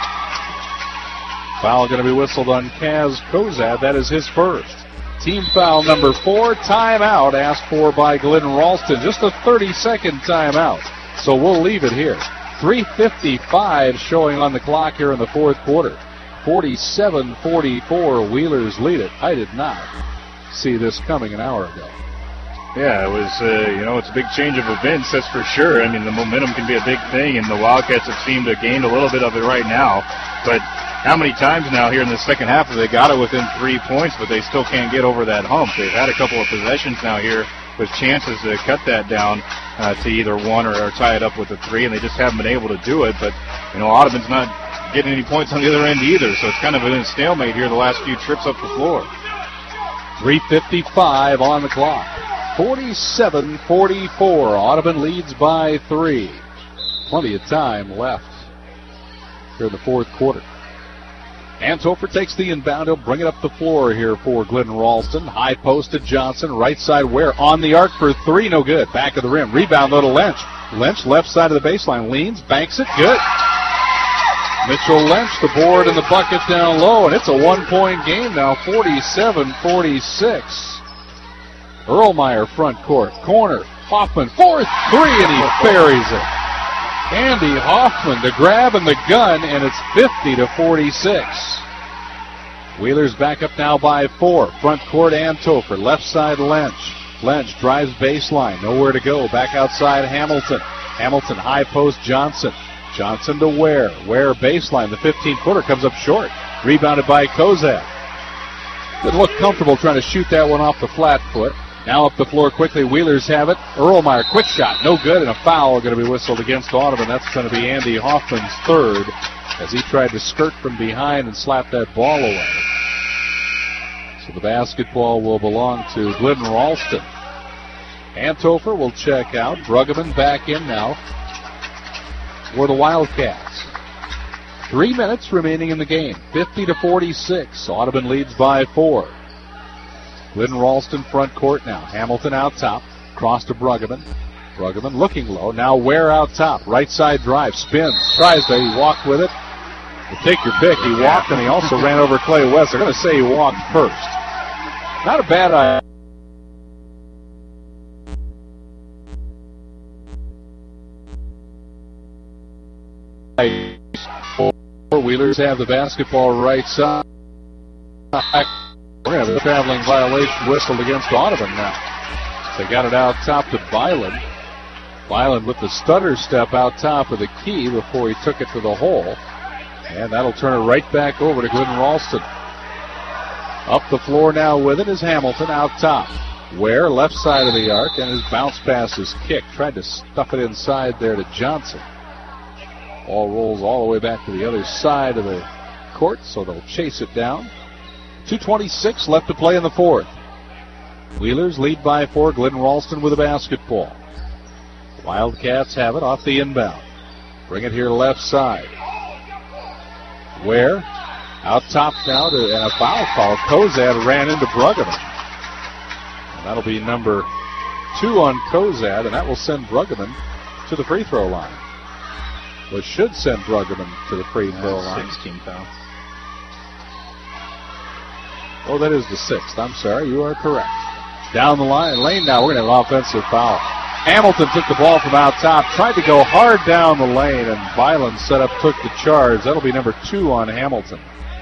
Speaker 5: Foul going to be whistled on Kaz Kozad. That is his first. Team foul number 4. Timeout asked for by Glidden Ralston. Just a 30-second timeout. So we'll leave it here. 3:55 showing on the clock here in the fourth quarter. 47-44, Wheelers lead it. I did not see this coming an hour ago.
Speaker 4: Yeah, it was, it's a big change of events, that's for sure. I mean, the momentum can be a big thing, and the Wildcats have seemed to have gained a little bit of it right now. But how many times now here in the second half have they got it within 3 points, but they still can't get over that hump? They've had a couple of possessions now here with chances to cut that down to either 1 or tie it up with a 3, and they just haven't been able to do it. But, Audubon's not getting any points on the other end either, so it's kind of a stalemate here the last few trips up the floor.
Speaker 5: 3:55 on the clock. 47-44. Audubon leads by 3. Plenty of time left here in the fourth quarter. Anthofer takes the inbound. He'll bring it up the floor here for Glidden Ralston. High post to Johnson. Right side Ware on the arc for 3. No good. Back of the rim. Rebound though to Lynch. Lynch left side of the baseline. Leans. Banks it. Good. Mitchell Lynch, the board and the bucket down low, and it's a 1-point game now, 47-46. Erlmeyer front court, corner, Hoffman, 4-3, and he buries it. Andy Hoffman, the grab and the gun, and it's 50-46. Wheelers back up now by 4. Front court, Anthofer, left side, Lynch. Lynch drives baseline, nowhere to go. Back outside, Hamilton. Hamilton, high post, Johnson. Johnson to Ware. Ware baseline. The 15-footer comes up short. Rebounded by Kozad. Didn't look comfortable trying to shoot that one off the flat foot. Now up the floor quickly. Wheelers have it. Erlmeyer, quick shot. No good, and a foul going to be whistled against Audubon. That's going to be Andy Hoffman's third as he tried to skirt from behind and slap that ball away. So the basketball will belong to Glidden Ralston. Anthofer will check out. Bruggeman back in now for the Wildcats. 3 minutes remaining in the game. 50-46. Audubon leads by 4. Glidden Ralston front court now. Hamilton out top. Cross to Bruggeman. Bruggeman looking low. Now Ware out top. Right side drive. Spins. Tries to. He walked with it. You take your pick. He walked, and he also ran over Clay West. They're going to say he walked first. Not a bad idea. Wheelers have the basketball right side. We're going to have a traveling violation whistled against Audubon now. They got it out top to Byland. Byland with the stutter step out top of the key before he took it to the hole. And that'll turn it right back over to Glidden Ralston. Up the floor now with it is Hamilton out top. Ware left side of the arc, and his bounce pass is kicked. Tried to stuff it inside there to Johnson. Ball rolls all the way back to the other side of the court, so they'll chase it down. 2:26 left to play in the fourth. Wheelers lead by 4. Glidden Ralston with the basketball. Wildcats have it off the inbound. Bring it here left side. Ware out top now, and a foul call. Kozad ran into Bruggeman. And that'll be number 2 on Kozad, and that will send Bruggeman to the free throw line. Which should send Bruggeman to the free throw line.
Speaker 4: 16 foul.
Speaker 5: Oh, that is the 6th. I'm sorry, you are correct. Down the lane now, we're going to have an offensive foul. Hamilton took the ball from out top, tried to go hard down the lane, and Byland took the charge. That'll be number 2 on Hamilton.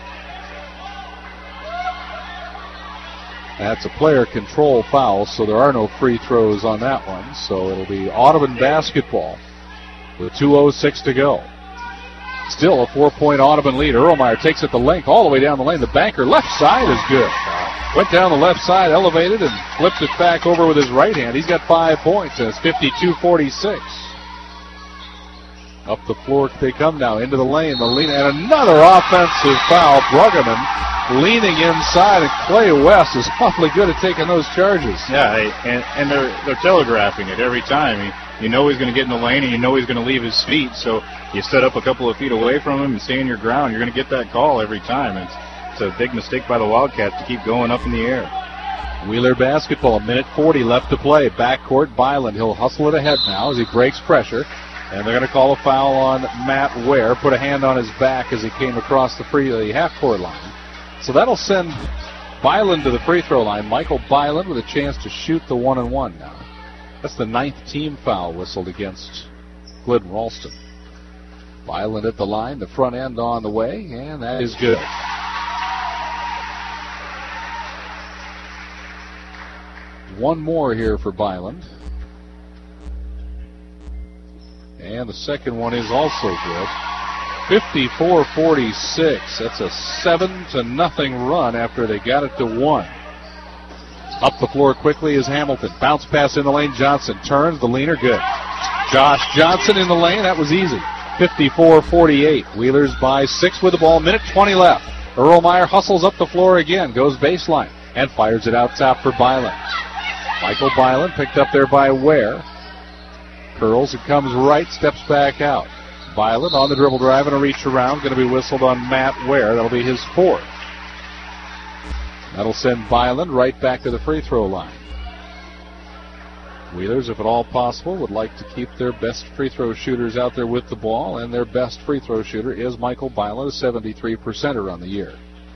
Speaker 5: That's a player control foul, so there are no free throws on that one. So it'll be Audubon basketball with 2:06 to go. Still a 4-point Audubon lead. Erlmeyer takes it the length all the way down the lane. The banker left side is good. Went down the left side, elevated, and flipped it back over with his right hand. He's got 5 points, and it's 52-46. Up the floor they come now, into the lane. Molina, and another offensive foul. Bruggeman leaning inside, and Clay West is awfully good at taking those charges.
Speaker 4: Yeah, and they're telegraphing it every time. You know he's going to get in the lane, and you know he's going to leave his feet, so you set up a couple of feet away from him and stay in your ground. You're going to get that call every time. It's a big mistake by the Wildcats to keep going up in the air.
Speaker 5: Wheeler basketball, 1:40 left to play. Backcourt, Byland. He'll hustle it ahead now as he breaks pressure. And they're going to call a foul on Matt Ware. Put a hand on his back as he came across the half-court line. So that'll send Byland to the free throw line. Michael Byland with a chance to shoot the 1-and-1 now. That's the 9th team foul whistled against Glidden Ralston. Byland at the line, the front end on the way, and that is good. One more here for Byland. And the second one is also good. 54-46. That's a 7-0 run after they got it to 1. Up the floor quickly is Hamilton. Bounce pass in the lane. Johnson turns. The leaner good. Josh Johnson in the lane. That was easy. 54-48. Wheelers by 6 with the ball. 1:20 left. Erlmeyer hustles up the floor again. Goes baseline and fires it out top for Byland. Michael Byland picked up there by Ware. Curls, it comes right, steps back out. Byland on the dribble drive and a reach around. Going to be whistled on Matt Ware. That'll be his 4th. That'll send Byland right back to the free throw line. Wheelers, if at all possible, would like to keep their best free throw shooters out there with the ball, and their best free throw shooter is Michael Byland, a 73%er on the year.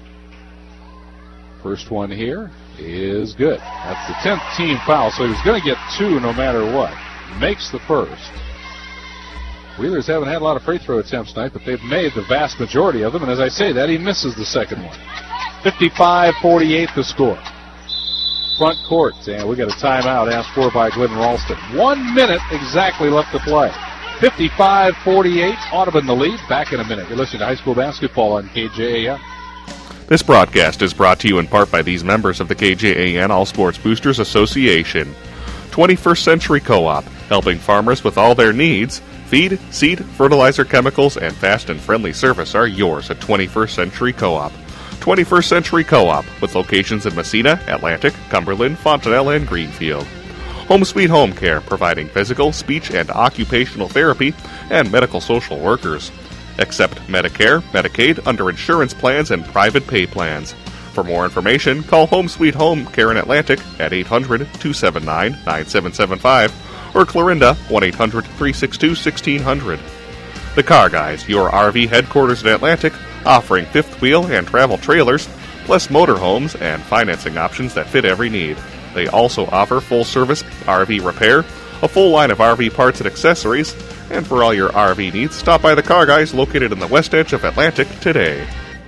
Speaker 5: First one here is good. That's the 10th team foul, so he was going to get 2 no matter what. Makes the first. Wheelers haven't had a lot of free throw attempts tonight, but they've made the vast majority of them, and as I say that, he misses the second one. 55-48 the score. Front court, and we got a timeout asked for by Glidden Ralston. 1 minute exactly left to play. 55-48, Audubon the lead. Back in a minute. You're listening to high school basketball on KJAN.
Speaker 3: This broadcast is brought to you in part by these members of the KJAN All Sports Boosters Association. 21st Century Co-op, helping farmers with all their needs. Feed, seed, fertilizer, chemicals, and fast and friendly service are yours at 21st Century Co-op. 21st Century Co-op, with locations in Messina, Atlantic, Cumberland, Fontanelle, and Greenfield. Home Sweet Home Care, providing physical, speech, and occupational therapy, and medical social workers. Accept Medicare, Medicaid, under insurance plans, and private pay plans. For more information, call Home Sweet Home Care in Atlantic at 800-279-9775 or Clarinda 1-800-362-1600. The Car Guys, your RV headquarters in Atlantic, offering fifth wheel and travel trailers, plus motorhomes and financing options that fit every need. They also offer full-service RV repair, a full line of RV parts and accessories, and for all your RV needs, stop by the Car Guys located in the west edge of Atlantic today.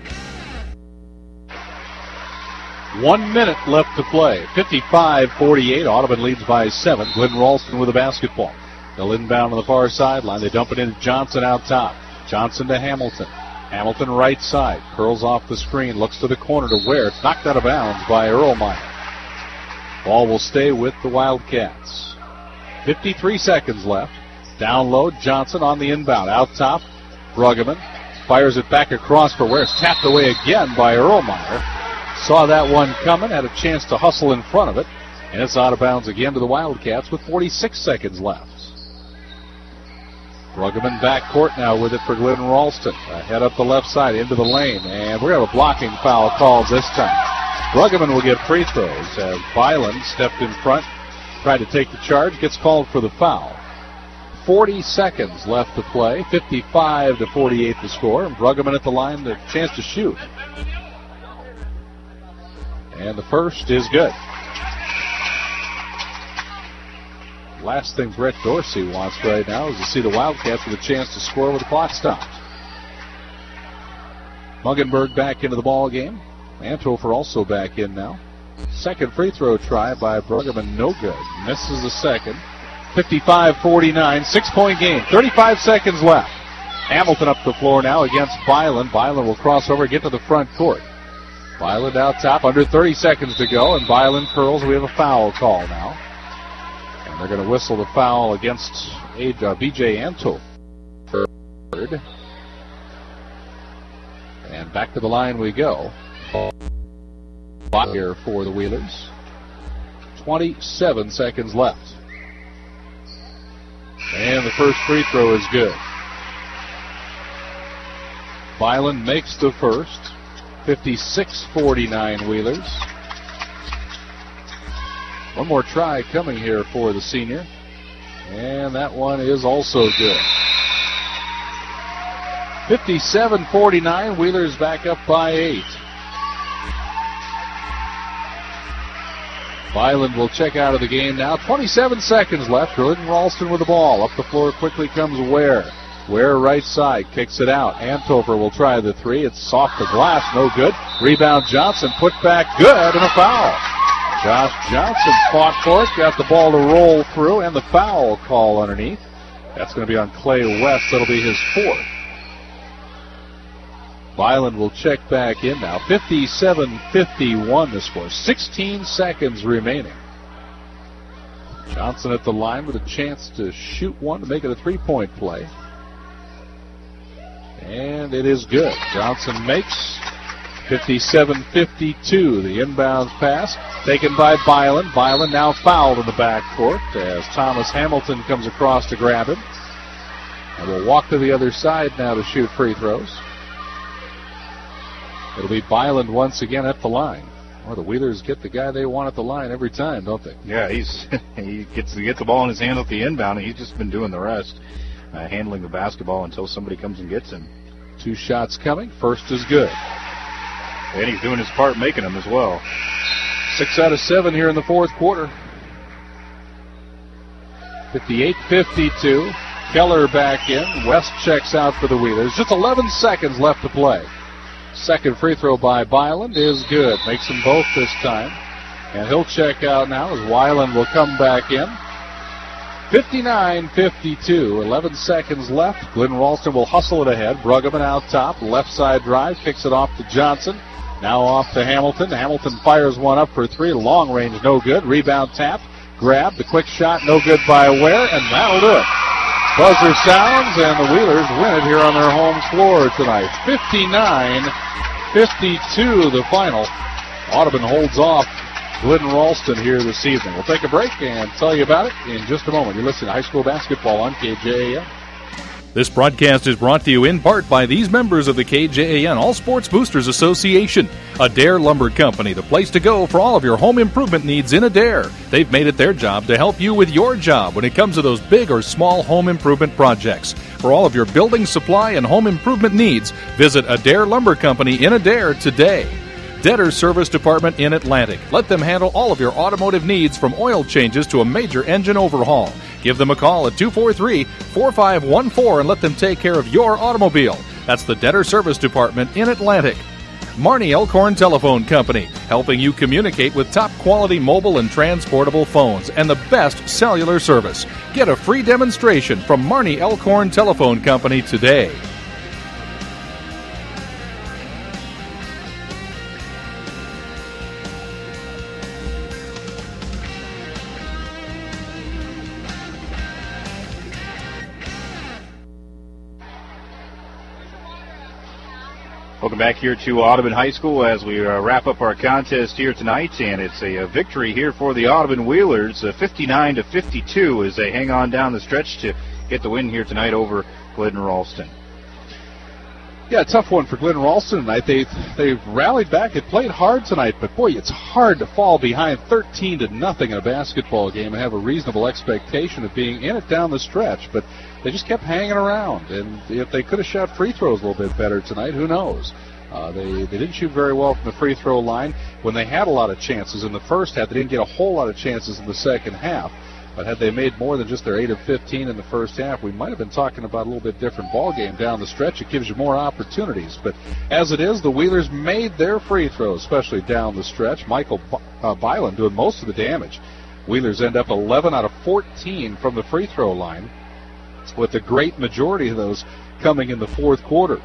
Speaker 5: 1 minute left to play. 55-48. Audubon leads by 7. Glidden Ralston with the basketball. They'll inbound on the far sideline. They dump it into Johnson out top. Johnson to Hamilton. Hamilton right side. Curls off the screen. Looks to the corner to Ware. It's knocked out of bounds by Erlmeyer. Ball will stay with the Wildcats. 53 seconds left. Down low, Johnson on the inbound. Out top, Bruggeman fires it back across for Ware. It's tapped away again by Erlmeyer. Saw that one coming, had a chance to hustle in front of it, and it's out of bounds again to the Wildcats with 46 seconds left. Bruggeman back court now with it for Glidden Ralston. Head up the left side into the lane, and we're going to have a blocking foul called this time. Bruggeman will get free throws as Byland stepped in front, tried to take the charge, gets called for the foul. 40 seconds left to play, 55-48 the score, and Bruggeman at the line, the chance to shoot. And the first is good. Last thing Brett Dorsey wants right now is to see the Wildcats with a chance to score with the clock stopped. Muggenberg back into the ball game. Anthofer also back in now. Second free throw try by Bruggeman, no good. Misses the second. 55-49, 6-point game. 35 seconds left. Hamilton up the floor now against Byland. Byland will cross over, get to the front court. Byland out top, under 30 seconds to go, and Byland curls. We have a foul call now. And they're going to whistle the foul against B.J. Anthofer. And back to the line we go. Here for the Wheelers. 27 seconds left. And the first free throw is good. Byland makes the first. 56-49 Wheelers. One more try coming here for the senior. And that one is also good. 57-49, Wheelers back up by 8. Byland will check out of the game now. 27 seconds left. Glidden Ralston with the ball. Up the floor quickly comes Ware. Ware right side, kicks it out. Anthofer will try the three. It's off the glass, no good. Rebound Johnson, put back, good, and a foul. Josh Johnson fought for it, got the ball to roll through, and the foul call underneath. That's going to be on Clay West. That'll be his fourth. Byland will check back in now. 57-51 the score. 16 seconds remaining. Johnson at the line with a chance to shoot one to make it a three-point play. And it is good. Johnson makes 57-52. The inbounds pass taken by Byland. Byland now fouled in the backcourt as Thomas Hamilton comes across to grab him. And will walk to the other side now to shoot free throws. It'll be Byland once again at the line. Well, the Wheelers get the guy they want at the line every time, don't they?
Speaker 4: Yeah, he gets the ball in his hand at the inbound, and he's just been doing the rest, handling the basketball until somebody comes and gets him.
Speaker 5: 2 shots coming. First is good.
Speaker 4: And he's doing his part making them as well.
Speaker 5: 6 out of 7 here in the fourth quarter. 58-52. Keller back in. West checks out for the Wheelers. Just 11 seconds left to play. Second free throw by Byland is good. Makes them both this time. And he'll check out now as Weiland will come back in. 59-52. 11 seconds left. Glidden Ralston will hustle it ahead. Bruggeman out top. Left side drive. Kicks it off to Johnson. Now off to Hamilton. Hamilton fires one up for 3. Long range, no good. Rebound tap. Grab. The quick shot, no good by Ware. And that'll do it. Buzzer sounds, and the Wheelers win it here on their home floor tonight. 59-52 the final. Audubon holds off Glidden Ralston here this evening. We'll take a break and tell you about it in just a moment. You're listening to High School Basketball on KJAN.
Speaker 2: This broadcast is brought to you in part by these members of the KJAN All Sports Boosters Association. Adair Lumber Company, the place to go for all of your home improvement needs in Adair. They've made it their job to help you with your job when it comes to those big or small home improvement projects. For all of your building supply and home improvement needs, visit Adair Lumber Company in Adair today. Debtor Service Department in Atlantic. Let them handle all of your automotive needs from oil changes to a major engine overhaul. Give them a call at 243-4514 and let them take care of your automobile. That's the Debtor Service Department in Atlantic. Marnie Elkhorn Telephone Company, helping you communicate with top-quality mobile and transportable phones and the best cellular service. Get a free demonstration from Marnie Elkhorn Telephone Company today.
Speaker 4: Welcome back here to Audubon High School as we wrap up our contest here tonight, and it's a victory here for the Audubon Wheelers, 59-52, as they hang on down the stretch to get the win here tonight over Glidden Ralston.
Speaker 5: Yeah, tough one for Glidden Ralston tonight. They've rallied back. They played hard tonight, but boy, it's hard to fall behind 13-0 in a basketball game and have a reasonable expectation of being in it down the stretch. But they just kept hanging around, and if they could have shot free throws a little bit better tonight, who knows? They didn't shoot very well from the free throw line. When they had a lot of chances in the first half, they didn't get a whole lot of chances in the second half. But had they made more than just their 8 of 15 in the first half, we might have been talking about a little bit different ball game down the stretch. It gives you more opportunities. But as it is, the Wheelers made their free throws, especially down the stretch. Michael Byland doing most of the damage. Wheelers end up 11 out of 14 from the free throw line, with the great majority of those coming in the fourth quarter.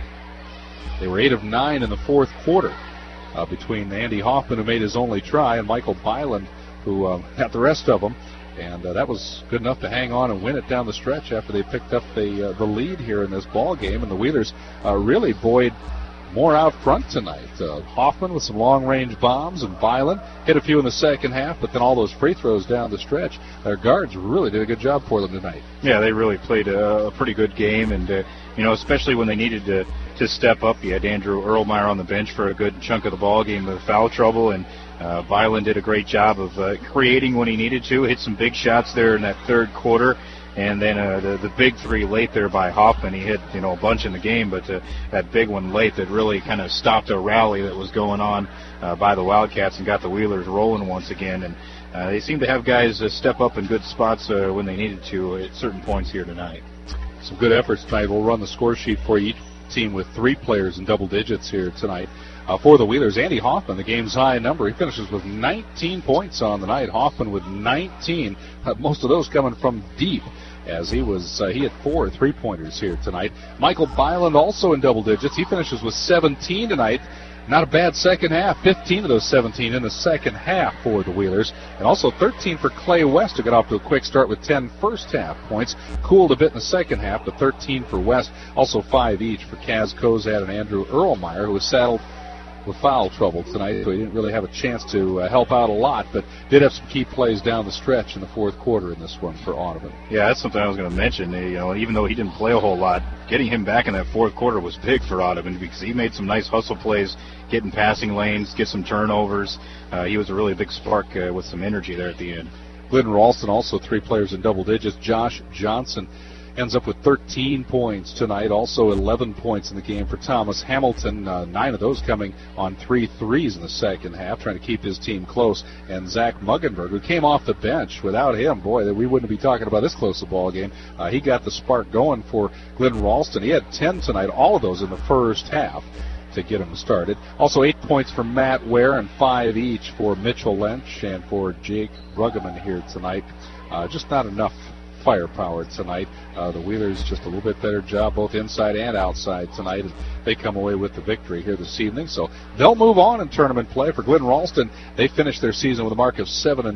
Speaker 5: They were 8 of 9 in the fourth quarter between Andy Hoffman, who made his only try, and Michael Byland, who had the rest of them. And that was good enough to hang on and win it down the stretch after they picked up the lead here in this ball game. And the Wheelers really buoyed more out front tonight. Hoffman with some long-range bombs, and Byland hit a few in the second half, but then all those free throws down the stretch. Their guards really did a good job for them tonight.
Speaker 4: Yeah, they really played a pretty good game, and especially when they needed to step up. You had Andrew Erlmeyer on the bench for a good chunk of the ball game with foul trouble, and Byland did a great job of creating when he needed to, hit some big shots there in that third quarter, and then the big three late there by Hoffman. He hit a bunch in the game, but that big one late that really kind of stopped a rally that was going on by the Wildcats and got the Wheelers rolling once again. And they seem to have guys step up in good spots when they needed to at certain points here tonight.
Speaker 5: Some good efforts tonight. We'll run the score sheet for each team with 3 players in double digits here tonight. For the Wheelers, Andy Hoffman, the game's high number. He finishes with 19 points on the night. Hoffman with 19, most of those coming from deep, as he had 4 3-pointers here tonight. Michael Byland also in double digits. He finishes with 17 tonight. Not a bad second half. 15 of those 17 in the second half for the Wheelers. And also 13 for Clay West, who got off to a quick start with 10 first-half points. Cooled a bit in the second half, but 13 for West. Also 5 each for Kaz Kozad and Andrew Erlmeyer, who was saddled with foul trouble tonight, so he didn't really have a chance to help out a lot, but did have some key plays down the stretch in the fourth quarter in this one for Audubon.
Speaker 4: Yeah, that's something I was going to mention. Even though he didn't play a whole lot, getting him back in that fourth quarter was big for Audubon because he made some nice hustle plays, getting passing lanes, get some turnovers. He was a really big spark with some energy there at the end.
Speaker 5: Glidden Ralston also 3 players in double digits. Josh Johnson ends up with 13 points tonight. Also 11 points in the game for Thomas Hamilton. 9 of those coming on 3 threes in the second half, trying to keep his team close. And Zach Muggenberg, who came off the bench. Without him, boy, we wouldn't be talking about this close a ball game. He got the spark going for Glidden Ralston. He had 10 tonight, all of those in the first half to get him started. Also 8 points for Matt Ware and 5 each for Mitchell Lynch and for Jake Bruggeman here tonight. Just not enough firepower tonight. The Wheelers just a little bit better job both inside and outside tonight, and they come away with the victory here this evening. So they'll move on in tournament play. For Glidden Ralston, they finished their season with a mark of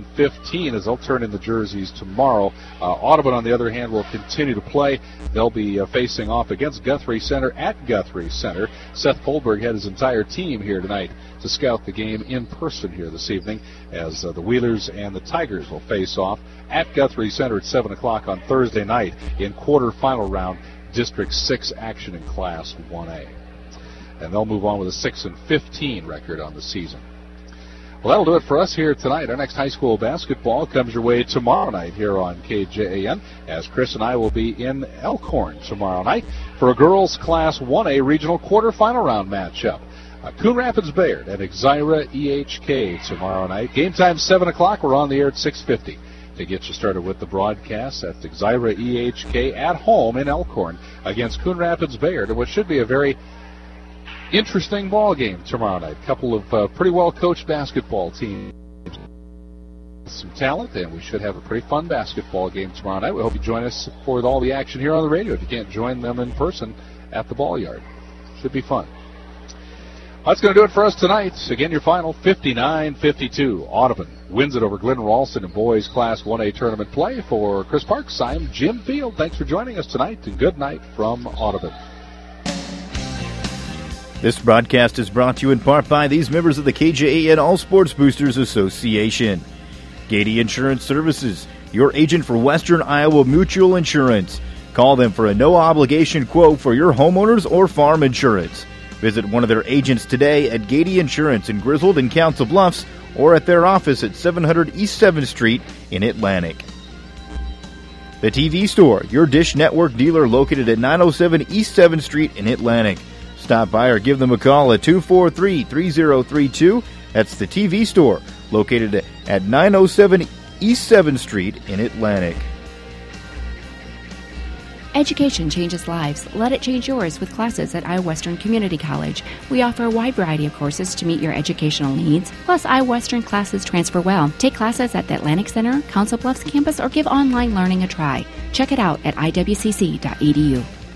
Speaker 5: 7-15 as they'll turn in the jerseys tomorrow. Audubon, on the other hand, will continue to play. They'll be facing off against Guthrie Center at Guthrie Center. Seth Goldberg had his entire team here tonight to scout the game in person here this evening, as the Wheelers and the Tigers will face off at Guthrie Center at 7 o'clock on Thursday night in quarterfinal round District 6 action in Class 1A. And they'll move on with a 6-15 record on the season. Well, that'll do it for us here tonight. Our next high school basketball comes your way tomorrow night here on KJAN, as Chris and I will be in Elkhorn tomorrow night for a girls' Class 1A regional quarterfinal round matchup. Coon Rapids Bayard and Exira EHK tomorrow night. Game time 7 o'clock. We're on the air at 6:50 to get you started with the broadcast. That's Exira EHK at home in Elkhorn against Coon Rapids Bayard, which should be a very interesting ball game tomorrow night. A couple of pretty well-coached basketball teams. Some talent, and we should have a pretty fun basketball game tomorrow night. We hope you join us for all the action here on the radio if you can't join them in person at the ball yard. Should be fun. That's going to do it for us tonight. Again, your final 59-52. Audubon wins it over Glidden Ralston in boys Class 1A tournament play. For Chris Parks, I'm Jim Field. Thanks for joining us tonight, and good night from Audubon.
Speaker 7: This broadcast is brought to you in part by these members of the KJAN All Sports Boosters Association. Gady Insurance Services, your agent for Western Iowa Mutual Insurance. Call them for a no-obligation quote for your homeowners or farm insurance. Visit one of their agents today at Gady Insurance in Griswold and Council Bluffs or at their office at 700 East 7th Street in Atlantic. The TV Store, your Dish Network dealer located at 907 East 7th Street in Atlantic. Stop by or give them a call at 243-3032. That's the TV Store, located at 907 East 7th Street in Atlantic.
Speaker 8: Education changes lives. Let it change yours with classes at Iowa Western Community College. We offer a wide variety of courses to meet your educational needs. Plus, Iowa Western classes transfer well. Take classes at the Atlantic Center, Council Bluffs campus, or give online learning a try. Check it out at iwcc.edu.